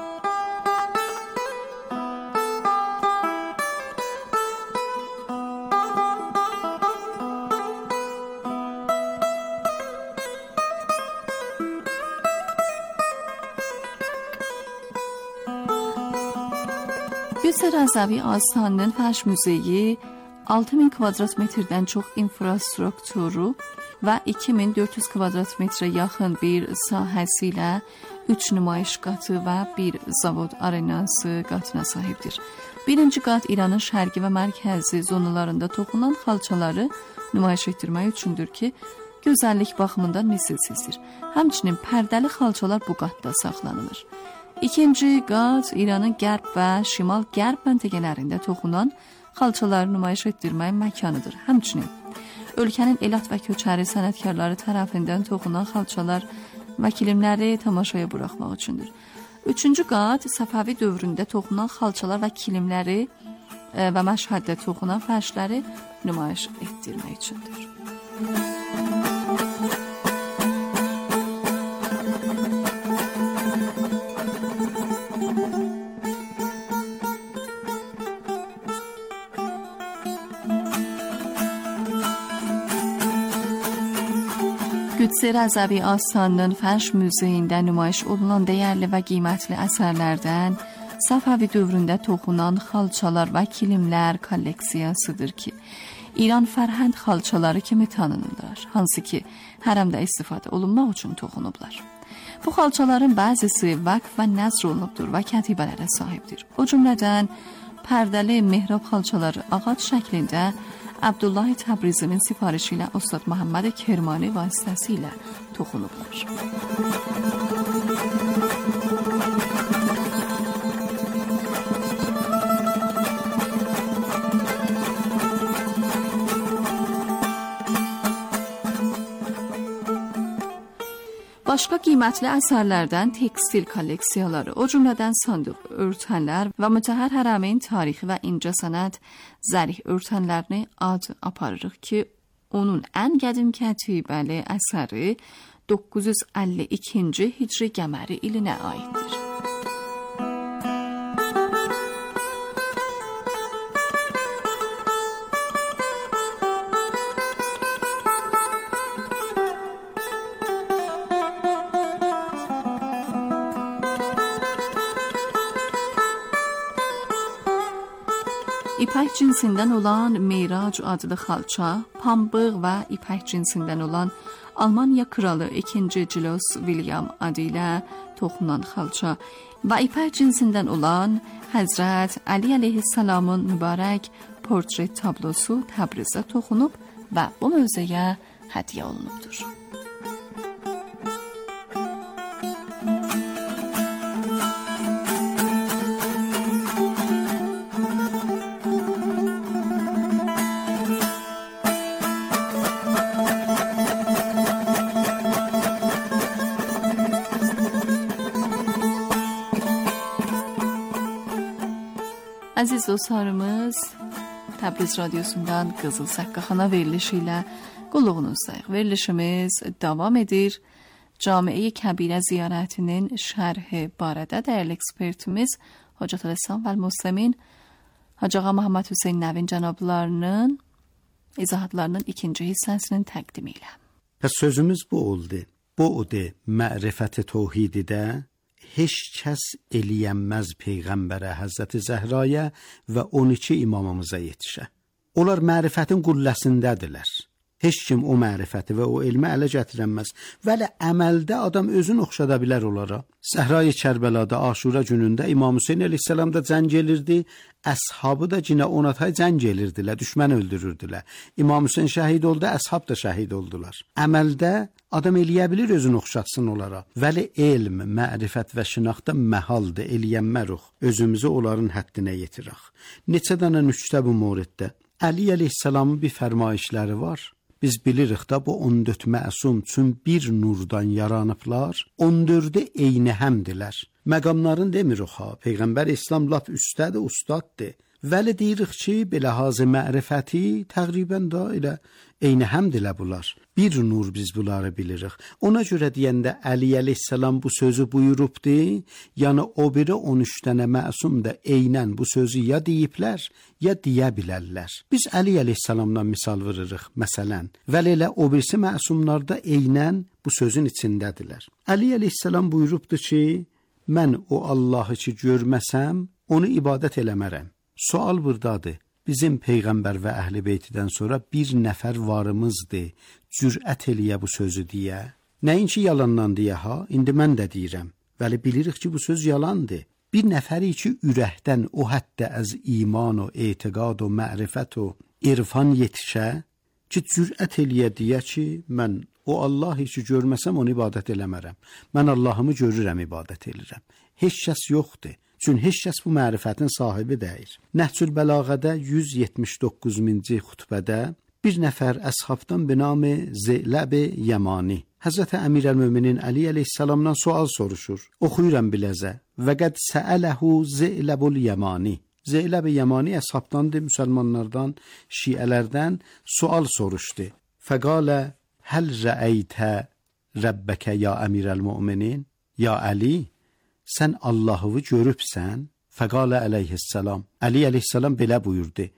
Qüds Rəzəvi Astanının Fərş Muzeyi 6000 kvadrat metrdən çox infrastrukturu və 2400 kvadrat metrə yaxın bir sahəsi ilə 3 nümayiş qatı və bir zavod arenası qatına sahibdir. Birinci qat İranın şərqi və mərkəzi zonalarında toxunan xalçaları nümayiş etdirmək üçündür ki, gözəllik baxımından misilsizdir. Həmçinin pərdəli xalçalar bu qatda saxlanılır. İkinci qat İranın qərb və şimal-qərb məntəqələrində toxunan xalçaları nümayiş etdirmək məkanıdır. Həmçinin ölkənin elat və köçəri sənətkarları tərəfindən toxunan xalçalar və kilimləri tamaşaya buraxmaq üçündür. Üçüncü qat Səfəvi dövründə toxunan xalçalar və kilimləri və Məşhəddə toxunan fərşləri nümayiş etdirmək üçündür. Qüds Rəzəvi Astanının Fərş Muzeyində nümayiş olunan dəyərli və qiymətli əsərlərdən Səfəvi dövründə toxunan xalçalar və kilimlər kolleksiyasıdır ki, İran fərhənd xalçaları kimi tanınırlar, hansı ki, hərəmdə istifadə olunmaq üçün toxunublar. Bu xalçaların bəzisi vəqf və nəzr olunubdur və kətibələrə sahibdir. O cümlədən pərdəli mehrab xalçaları ağac şəklində Abdullah Təbrizinin sifarişi ilə Ustad Məhəmməd Kermani vasitəsilə toxunublar. Başqa qiymətli əsərlərdən tekstil kolleksiyaları, o cümlədən sandıq örtənlər və mütəhhər hərəmin tarixi və incəsənət zərih örtənlərini ad aparırıq ki, onun ən qədim kətibəli əsəri 952-ci Hicri qəməri ilinə aiddir. İpək cinsindən olan Meyrac adlı xalça, pambıq və ipək cinsindən olan Almaniya kralı 2. Cilos William adı ilə toxunan xalça və ipək cinsindən olan Həzrət Əli əleyhissalamın mübarək portret tablosu Təbrizdə toxunub və bu mövzeyə hədiyyə olunubdur. Əziz dostlarımız, Təbriz radiosundan Qızıl Səqqaxana verilişi ilə qulluğunuzdayıq. Verilişimiz davam edir. Camiə-i Kəbirə ziyarətinin şərhi barədə dəyərli ekspertimiz Hacı Əl-İslam və Müslimin Hacı Ağa Məhəmməd Hüseyn Nəvin cənablarının izahatlarının ikinci hissəsinin təqdimi ilə. Pəs sözümüz bu oldu. Bu oldu mərifət-i təvhididə heç kəs eləyənməz Peyğəmbərə, Həzrəti Zəhraya və 12 imamımıza yetişə. Onlar mərifətin qulləsindədirlər. Heç kim o mərifəti və o elmi ələ gətirənməz. Vəli əməldə adam özünü oxşada bilər onlara. Səhra-i Kərbəlada Aşura günündə İmam Hüseyn əleyhissalam da cəng elirdi, əshabı da cinə onatay cəng elirdilər, düşmən öldürürdülər. İmam Hüseyn şəhid oldu, əshab da şəhid oldular. Əməldə adam eləyə bilir özünü oxşatsın onlara. Vəli elm, mərifət və şinaxta məhaldır, eləyənmərux. Özümüzü onların həddinə yetirək. Neçə dənə nüktə bu moriddə. Əli əleyhissalamın bir fərmayişləri var. Biz bilirik da bu 14 məsum üçün bir nurdan yaranıblar, 14-ü eyni həmdilər. Məqamların demirik ha, Peyğəmbər İslam lap üstədir, ustaddır. Vəli deyirik ki, belə hazı mərifəti təqribən da elə eyni həmdilə bunlar. Bir nur biz bunları bilirik. Ona görə deyəndə Əli əleyhissalam bu sözü buyurubdu, yəni o biri 13 dənə məsum da eynən bu sözü ya deyiblər, ya deyə bilərlər. Biz Əli əleyhissalamdan misal veririk, məsələn. Vəli elə o birisi məsumlar da eynən bu sözün içindədirlər. Əli əleyhissalam buyurubdu ki, mən o Allahı ki görməsəm, onu ibadət eləmərəm. Sual buradadır. Bizim Peyğəmbər və Əhl-i Beytidən sonra bir nəfər varımızdır, cürət eləyə bu sözü deyə. Nəinki yalandan deyə ha, indi mən də deyirəm. Vəli bilirik ki, bu söz yalandır. Bir nəfəri ki, ürəkdən o həddə az iman o, etiqad o, mərifət o, irfan yetişə, ki, cürət eləyə deyə ki, mən o Allahı ki görməsəm onu ibadət eləmərəm. Mən Allahımı görürəm, ibadət elirəm. Heç kəs yoxdur. Çünki heç kəs bu mərifətin sahibi deyil. Nəhcül Bəlağədə 179-cu xutbədə bir nəfər əshabdan binamı Ze'ləb-i Yəmani Həzrəti Əmirəl-Möminin Əli əleyhissalamdan sual soruşur. Oxuyuram biləzə. Və qəd səələhu Ze'ləbul Yəmani. Ze'ləb-i Yəmani əshabdandır, müsəlmanlardan, şiələrdən sual soruşdu. Fəqalə həl rəəytə Rəbbəkə ya Əmirəl-Möminin? Ya Əli, sən Allah'ı görübsən? Fəqalə əleyhissalam. Əli əleyhissalam belə buyurdu.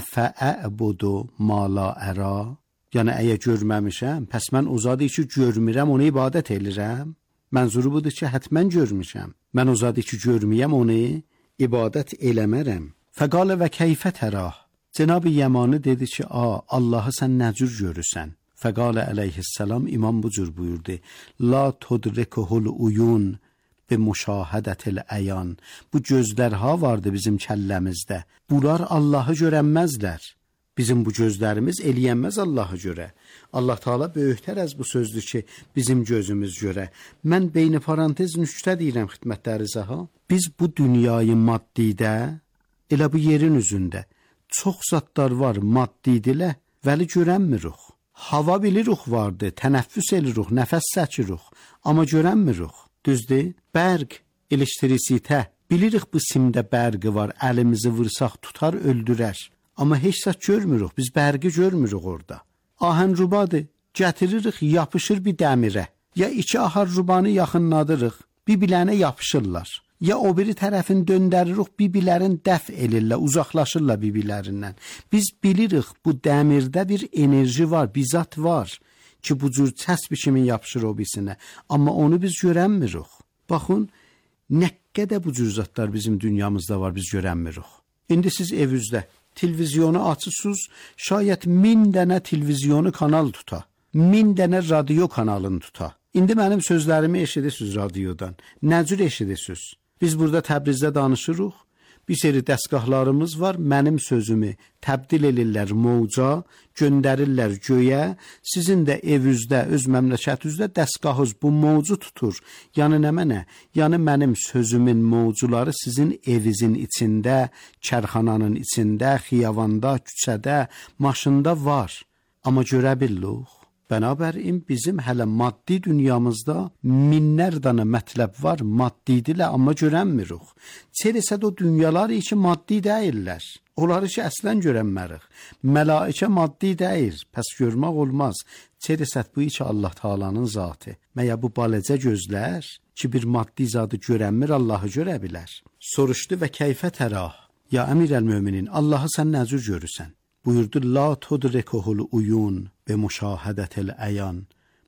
Əfəəbudu ma la əra? Yəni, əgər görməmişəm, pəs mən o zadı ki görmürəm, onu ibadət elirəm. Mənzuru budur ki, hətmən görmüşəm. Mən o zadı ki görməyəm, onu ibadət eləmərəm. Fəqalə və keyfə tərah. Cenab-ı Yəmani dedi ki, Allah'ı sən nə cür görürsən? Fəqalə əleyhissalam, imam bu cür buyurdu. La tudrikuhul uyun be müşahədətil əyan. Bu gözlərha vardı bizim kəlləmizdə. Bunlar Allah'ı görənməzlər. Bizim bu gözlərimiz eləyənməz Allah'ı görə. Allah Teala böyüklər az bu sözdür ki, bizim gözümüz görə. Mən beyni parantez nüktə deyirəm xidmətlərinizə ha. Biz bu dünyayı maddidə, elə bu yerin üzündə çox zatlar var maddidilə, vəli görənmirik. Hava bilirik vardı, tənəffüs elirik, nəfəs çəkirik, amma görənmirik. Düzdür? Bərq, elektrisitet. Bilirik bu simdə bərqi var, əlimizi vırsaq tutar, öldürər. Amma heç saat görmürük, biz bərqi görmürük orada. Ahənrubadır, gətiririk, yapışır bir dəmirə. Ya iki ahənrubanı yaxınladırıq, bir-birlərinə yapışırlar. Ya o biri tərəfini döndəririk, bir-birlərini dəf elirlər, uzaqlaşırlar bir-birlərindən. Biz bilirik, bu dəmirdə bir enerji var, bir zat var ki, bu cür kəsb kimi yapışır o birisinə. Amma onu biz görənmirik. Baxın, nə qədər bu cür zatlar bizim dünyamızda var, biz görənmirik. İndi siz evinizdə televizyonu açırsınız, şayət 1000 dənə televizyonu kanal tuta, 1000 dənə radio kanalını tuta. İndi mənim sözlərimi eşidirsiniz radiodan. Nə cür eşidirsiniz? Biz burada Təbrizdə danışırıq. Bir seri dəstgahlarımız var. Mənim sözümü təbdil edirlər mövca, göndərirlər göyə. Sizin də evinizdə, öz məmləkətinizdə dəstgahınız bu mövcu tutur. Yəni nə mənə? Yəni mənim sözümün mövcuları sizin evinizin içində, kərxananın içində, xiyavanda, küçədə, maşında var. Amma görə bilirik. Bənabərin bizim hələ maddi dünyamızda minlər dənə mətləb var, maddidirlə, amma görənmirik. Çelisəd o dünyalar ki maddi deyirlər. Onları ki əslən görənmərik. Mələikə maddi deyir, pəs görmək olmaz. Çelisəd bu ki Allah Taala'nın zatı. Məyə bu baləcə gözlər ki bir maddi zadı görənmir, Allahı görə bilər. Soruşdu və keyfə tərah. Ya Əmirəl-Möminin, Allahı sən nə cür görürsən? Buyurdu, la tudrikuhul uyun be müşahədətil əyan.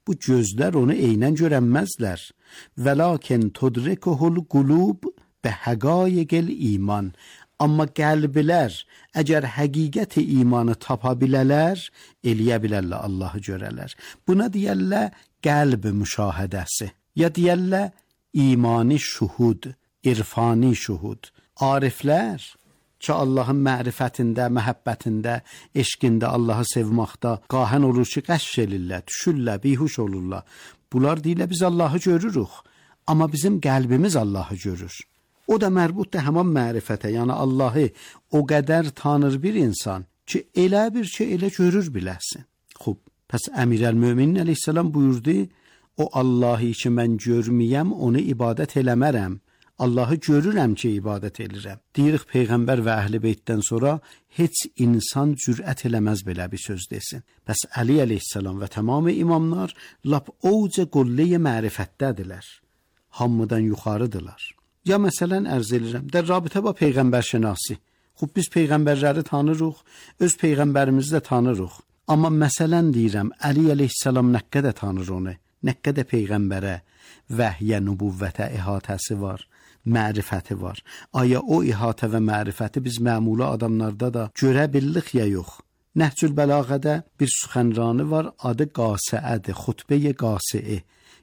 bu gözlər onu eynən görənməzlər. Velakin tudrikuhul qulub bi haqaiqil iman. Amma qəlblər əgər həqiqəti imanı tapa bilələr, eləyə bilərlər Allahı görələr. Buna deyərlər qəlb müşahədəsi. Ya deyərlər imani şuhud, irfani şuhud. Ariflər ki Allahın mərifətində, məhəbbətində, eşqində, Allahı sevməkdə qahən olur ki, qəşş elirlər, düşürlər, bihuş olurlar. Bunlar deyirlər biz Allahı görürük, amma bizim qəlbimiz Allahı görür. O da mərbutdur həman mərifətə, yəni Allahı o qədər tanır bir insan ki, elə bir ki, elə görür biləsin. Xub, pəs Əmirəl-Möminin əleyhissalam buyurdu, o Allahı ki mən görməyəm, onu ibadət eləmərəm. Allahı görürəm ki, ibadət edirəm. Deyirik Peyğəmbər və Əhl-i Beytdən sonra heç insan cürət eləməz belə bir söz desin. Bəs Əli əleyhissalam və tamamı imamlar lap ouca qolləyə mərifətdədirlər. Hamıdan yuxarıdırlar. Ya məsələn ərz edirəm, der rabitə ba Peyğəmbər şənasi. Xub biz Peyğəmbərləri tanırıq, öz Peyğəmbərimizi də tanırıq. Amma məsələn deyirəm, Əli əleyhissalam nə qədər tanır onu, nə qədər Peyğəmbərə, vəhyə, nübüvvətə ihatəsi var, mərifəti var. Aya o ihatə və mərifəti biz məmulu adamlarda da görə bildik ya yox? Nəhcül Bəlağədə bir süxənranı var, adı Qasiədir, xutbə-i Qasiə.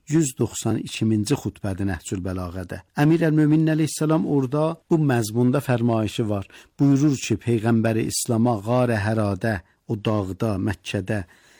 192-ci xutbədir Nəhcül Bəlağədə. Əmirəl-Möminin əleyhissalam orada bu məzmunda fərmayışı var. Buyurur ki, Peyğəmbəri İslam'a Qar-ı Həradə, o dağda, Məkkədə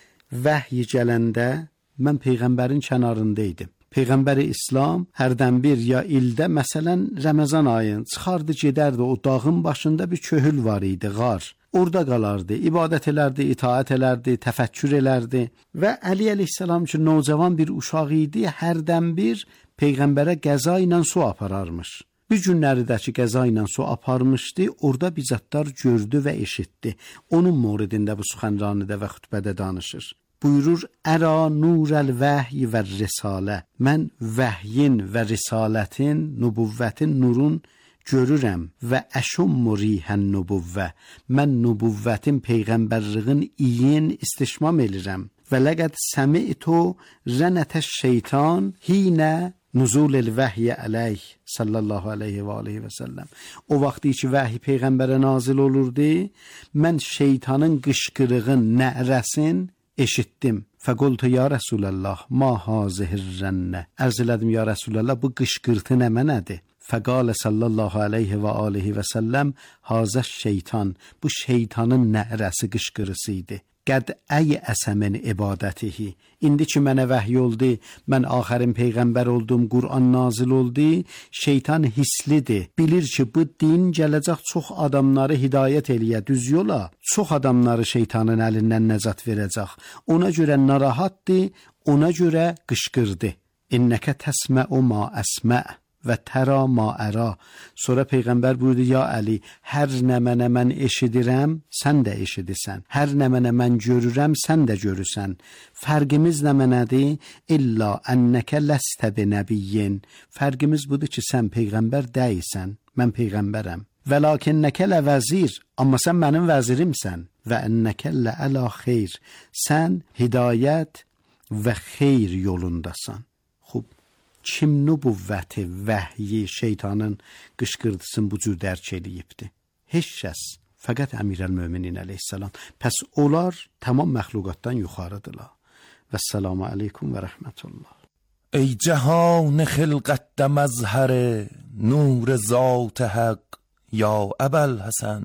vəhy gələndə mən Peyğəmbərin kənarındaydım. Peyğəmbəri İslam hərdən bir ya ildə, məsələn Ramazan ayın çıxardı gedərdi, o dağın başında bir köhül var idi, qar. Orada qalardı, ibadət elərdi, itaət elərdi, təfəkkür elərdi və Əli əleyhissalam ki, nocavan bir uşaq idi, hərdən bir Peyğəmbərə qəza ilə su apararmış. Bir günləridəki qəza ilə su aparmışdı, orada bizatlar gördü və eşitdi. Onun moridində bu süxənranıda və xütbədə danışır. Buyurur, Əra nurəl vəhy və risalə. Mən vəhyin və risalətin, nübüvvətin nurun görürəm və əşummu rihən nübüvvə. Mən nübüvvətin, peyğəmbərliğin iyin istişmam elirəm. Və ləqəd səmi'tu rənətəş şeytan hinə nuzulil vəhyə əleyh sallallahu aleyhi və aleyhi və səlləm. O vaxtı ki vəhy peyğəmbərə nazil olurdu, mən şeytanın qışqırığın, nərəsin eşitdim. Fəqultu ya Rəsulallah, ma hazihir rənnə. Ərz elədim ya Rəsulallah, bu qışqırtı nə mənədir? Fəqalə sallallahu aleyhi və aleyhi və səlləm, hazəş şeytan, bu şeytanın nərəsi qışqırısı idi. Qəd əy əsəmin ibadətihi. İndi ki mənə vəhy oldu, mən axərin peyğəmbər oldum, Qur'an nazil oldu, şeytan hislidir. Bilir ki bu din gələcək çox adamları hidayət eləyə, düz yola. Çox adamları şeytanın əlindən nəcat verəcək. Ona görə narahatdır, ona görə qışqırdı. İnnəkə təsmə'u ma əsmə' və tərə ma ərə. Sonra Peyğəmbər buyurdu, ya Əli, hər nə mənə mən eşidirəm, sən də eşidirsən. Hər nə mənə mən görürəm, sən də görürsən. Fərqimiz nə mənədir? İlla ənnəkə ləstə bi nəbiyyin. Fərqimiz budur ki, sən Peyğəmbər deyilsən, mən Peyğəmbərəm. Və lakinnəkə lə vəzir, amma sən mənim vəzirimsən. Və ənnəkə lə əla xeyr, sən hidayət və xeyr yolundasan. Xub, kim nübüvvəti, vəhyi, şeytanın qışqırtısını bu cür dərk eləyibdi? Heç kəs, fəqət Əmirəl-Möminin əleyhissalam. Pəs onlar tamam məxluqatdan yuxarıdırlar. Vəssalamu aleykum və rəhmətullah. ای جهان خلقت مظهر نور ذات حق یا ابوالحسن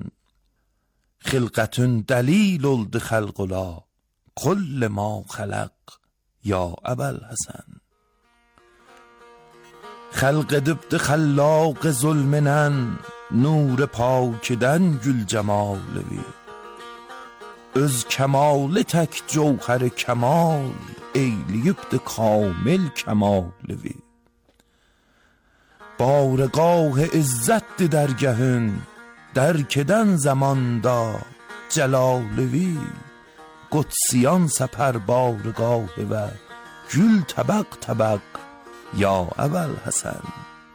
خلقت دلیل الد خلق لا کل ما خلق یا ابوالحسن خلق دبد خلاق ظلمنن نور پاکدن گل جمالوی öz kemali tek cevher kemal eyleyip de kamil kemalevi bargah izzet dergahın derkeden zamanda celalevi Qudsiyan səpər bargahı və gül təbəq təbəq ya əvəl-həsən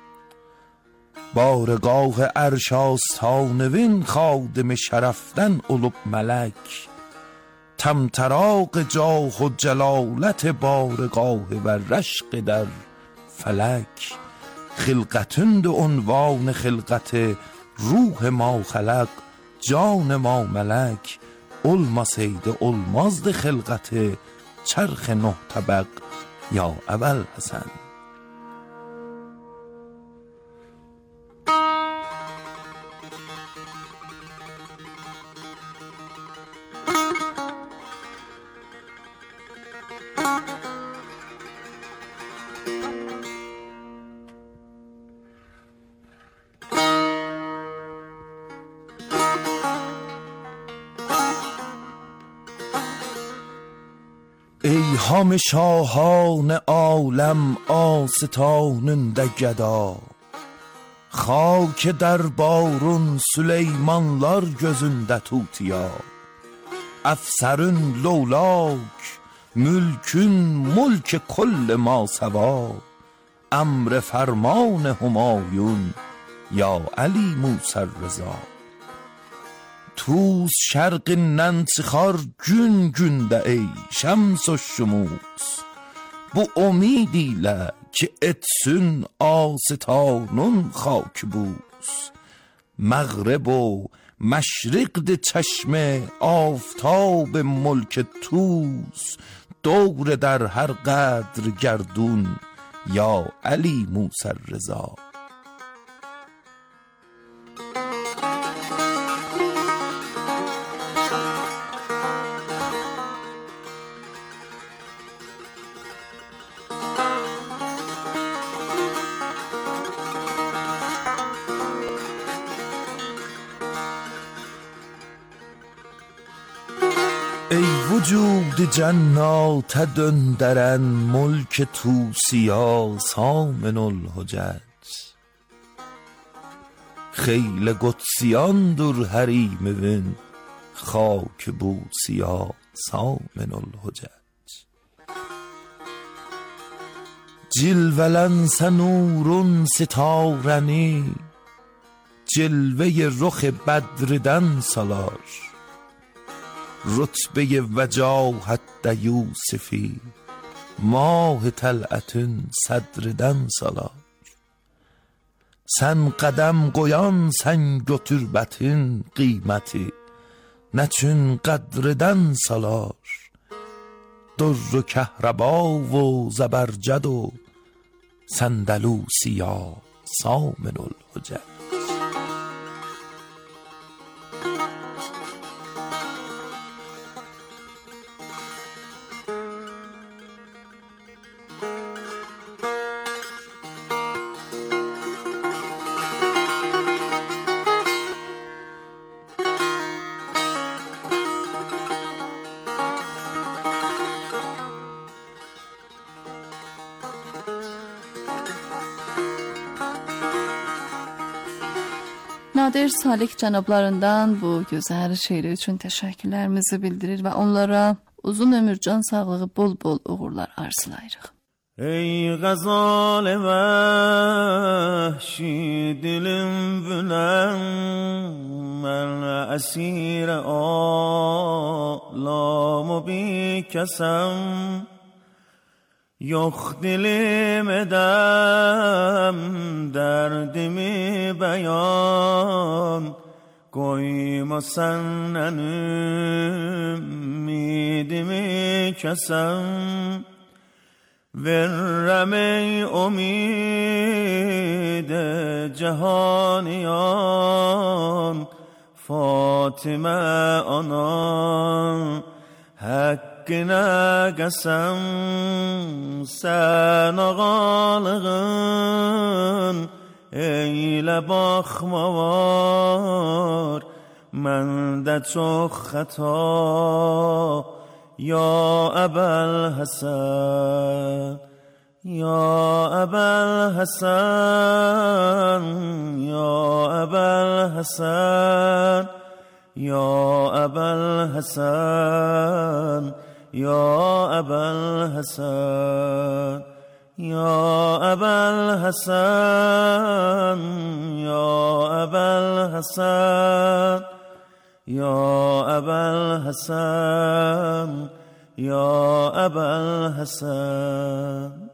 bargah ərşastanevin xadim şərəfdən olub mələk طمطراق جاه و جلالت بارگاه و رشق در فلک. خلقتند عنوان خلقت روح ما خلق جان ما ملک. olmasaydı olmazdı خلقت چرخ نه طبق یا اول حسن. ای همه şahan عالم آستانında گدا. خاک دربارın Süleymanlar gözünde tutiya. Efserün lolak mülkün mulk kل ما سوا. امر فرمان همایون یا علی موسی رضا. Tuz şərqindən çıxar gün gündə ey şəms و şümus. Bu umid ilə ki etsin آستانın خاک بوس. مغرب و مشرق چشم آفتاب ملک توس. دور در هر قدر گردون یا علی موسی رضا. ای وجود جنات dönderen ملک توسیا سامن الحجج. خیل قدسیاندر حریمون خاک بوسیا سامن الحجج. جلولن سنورون ستارنی جلوه رخ بدردن سالار. رتبه وجاهت ده یوسفی ماه طلعتün صدرden salar. Sen qədəm qoyan sən götürbətin qiyməti nəçün qədrdən salar. در کهربا و زبرجد و سندلوسیا سامن الحجج. Nadir Salik cənablarından bu gözəl şeiri üçün təşəkkürlərimizi bildirir və onlara uzun ömür, can sağlığı, bol-bol uğurlar arzulayırıq. ای غزال وحشی دلم بلند من اسیر آلام و بی کسم یخ دلم دم درد می بیان گوی مسننم میدی می کسم ورم ای امید جهانیان فاطمه آنان حق نگسم سن غالغن ای لباخ موار من ده چو خطا یا ابوالحسن یا ابوالحسن یا ابوالحسن یا ابوالحسن یا ابوالحسن یا ابوالحسن یا ابوالحسن یا ابوالحسن یا ابوالحسن